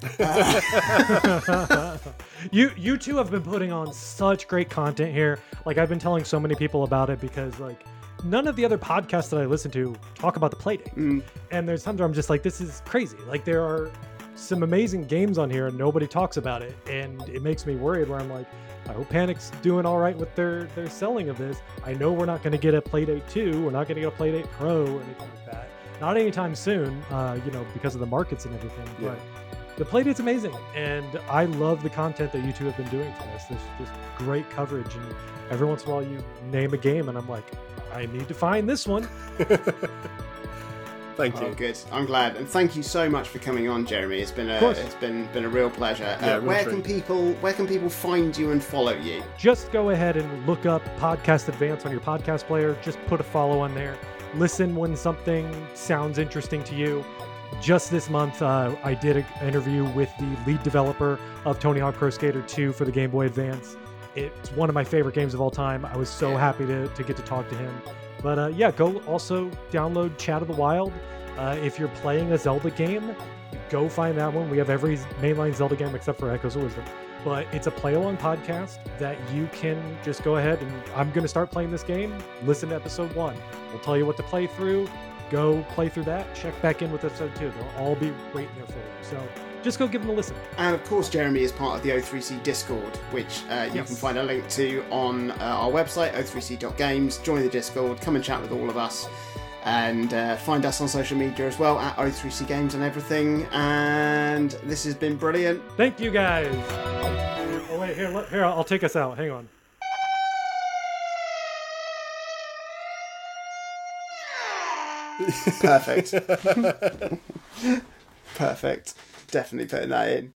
Uh... you you two have been putting on such great content here. Like, I've been telling so many people about it because, like, none of the other podcasts that I listen to talk about the Playdate. Mm. And there's times where I'm just like, this is crazy. Like, there are some amazing games on here and nobody talks about it. And it makes me worried where I'm like, I hope Panic's doing all right with their, their selling of this. I know we're not going to get a Playdate two. We're not going to get a Playdate Pro or anything like that. Not anytime soon, uh, you know, because of the markets and everything. Yeah. But the Playdate's amazing. And I love the content that you two have been doing for this. There's just great coverage. And every once in a while you name a game and I'm like, I need to find this one. Thank you. Oh, good. I'm glad, and thank you so much for coming on, Jeremy. It's been a course. it's been been a real pleasure. Yeah, uh, real where treat. can people where can people find you and follow you? Just go ahead and look up Podcast Advance on your podcast player. Just put a follow on there. Listen when something sounds interesting to you. Just this month, uh, I did an interview with the lead developer of Tony Hawk Pro Skater two for the Game Boy Advance. It's one of my favorite games of all time. I was so Yeah. happy to, to get to talk to him. But uh, yeah, go also download Chat of the Wild. Uh, if you're playing a Zelda game, go find that one. We have every mainline Zelda game except for Echoes of Wisdom. But it's a play-along podcast that you can just go ahead and I'm going to start playing this game. Listen to episode one. We'll tell you what to play through. Go play through that. Check back in with episode two. They'll all be waiting there for you. So just go give them a listen. And of course, Jeremy is part of the O three C Discord, which uh, you Yes. can find a link to on uh, our website, o three c dot games. Join the Discord, come and chat with all of us, and uh, find us on social media as well at O three C Games and everything. And this has been brilliant. Thank you guys. Oh wait, here, let- here, I'll take us out. Hang on. Perfect. Perfect. Definitely putting that in.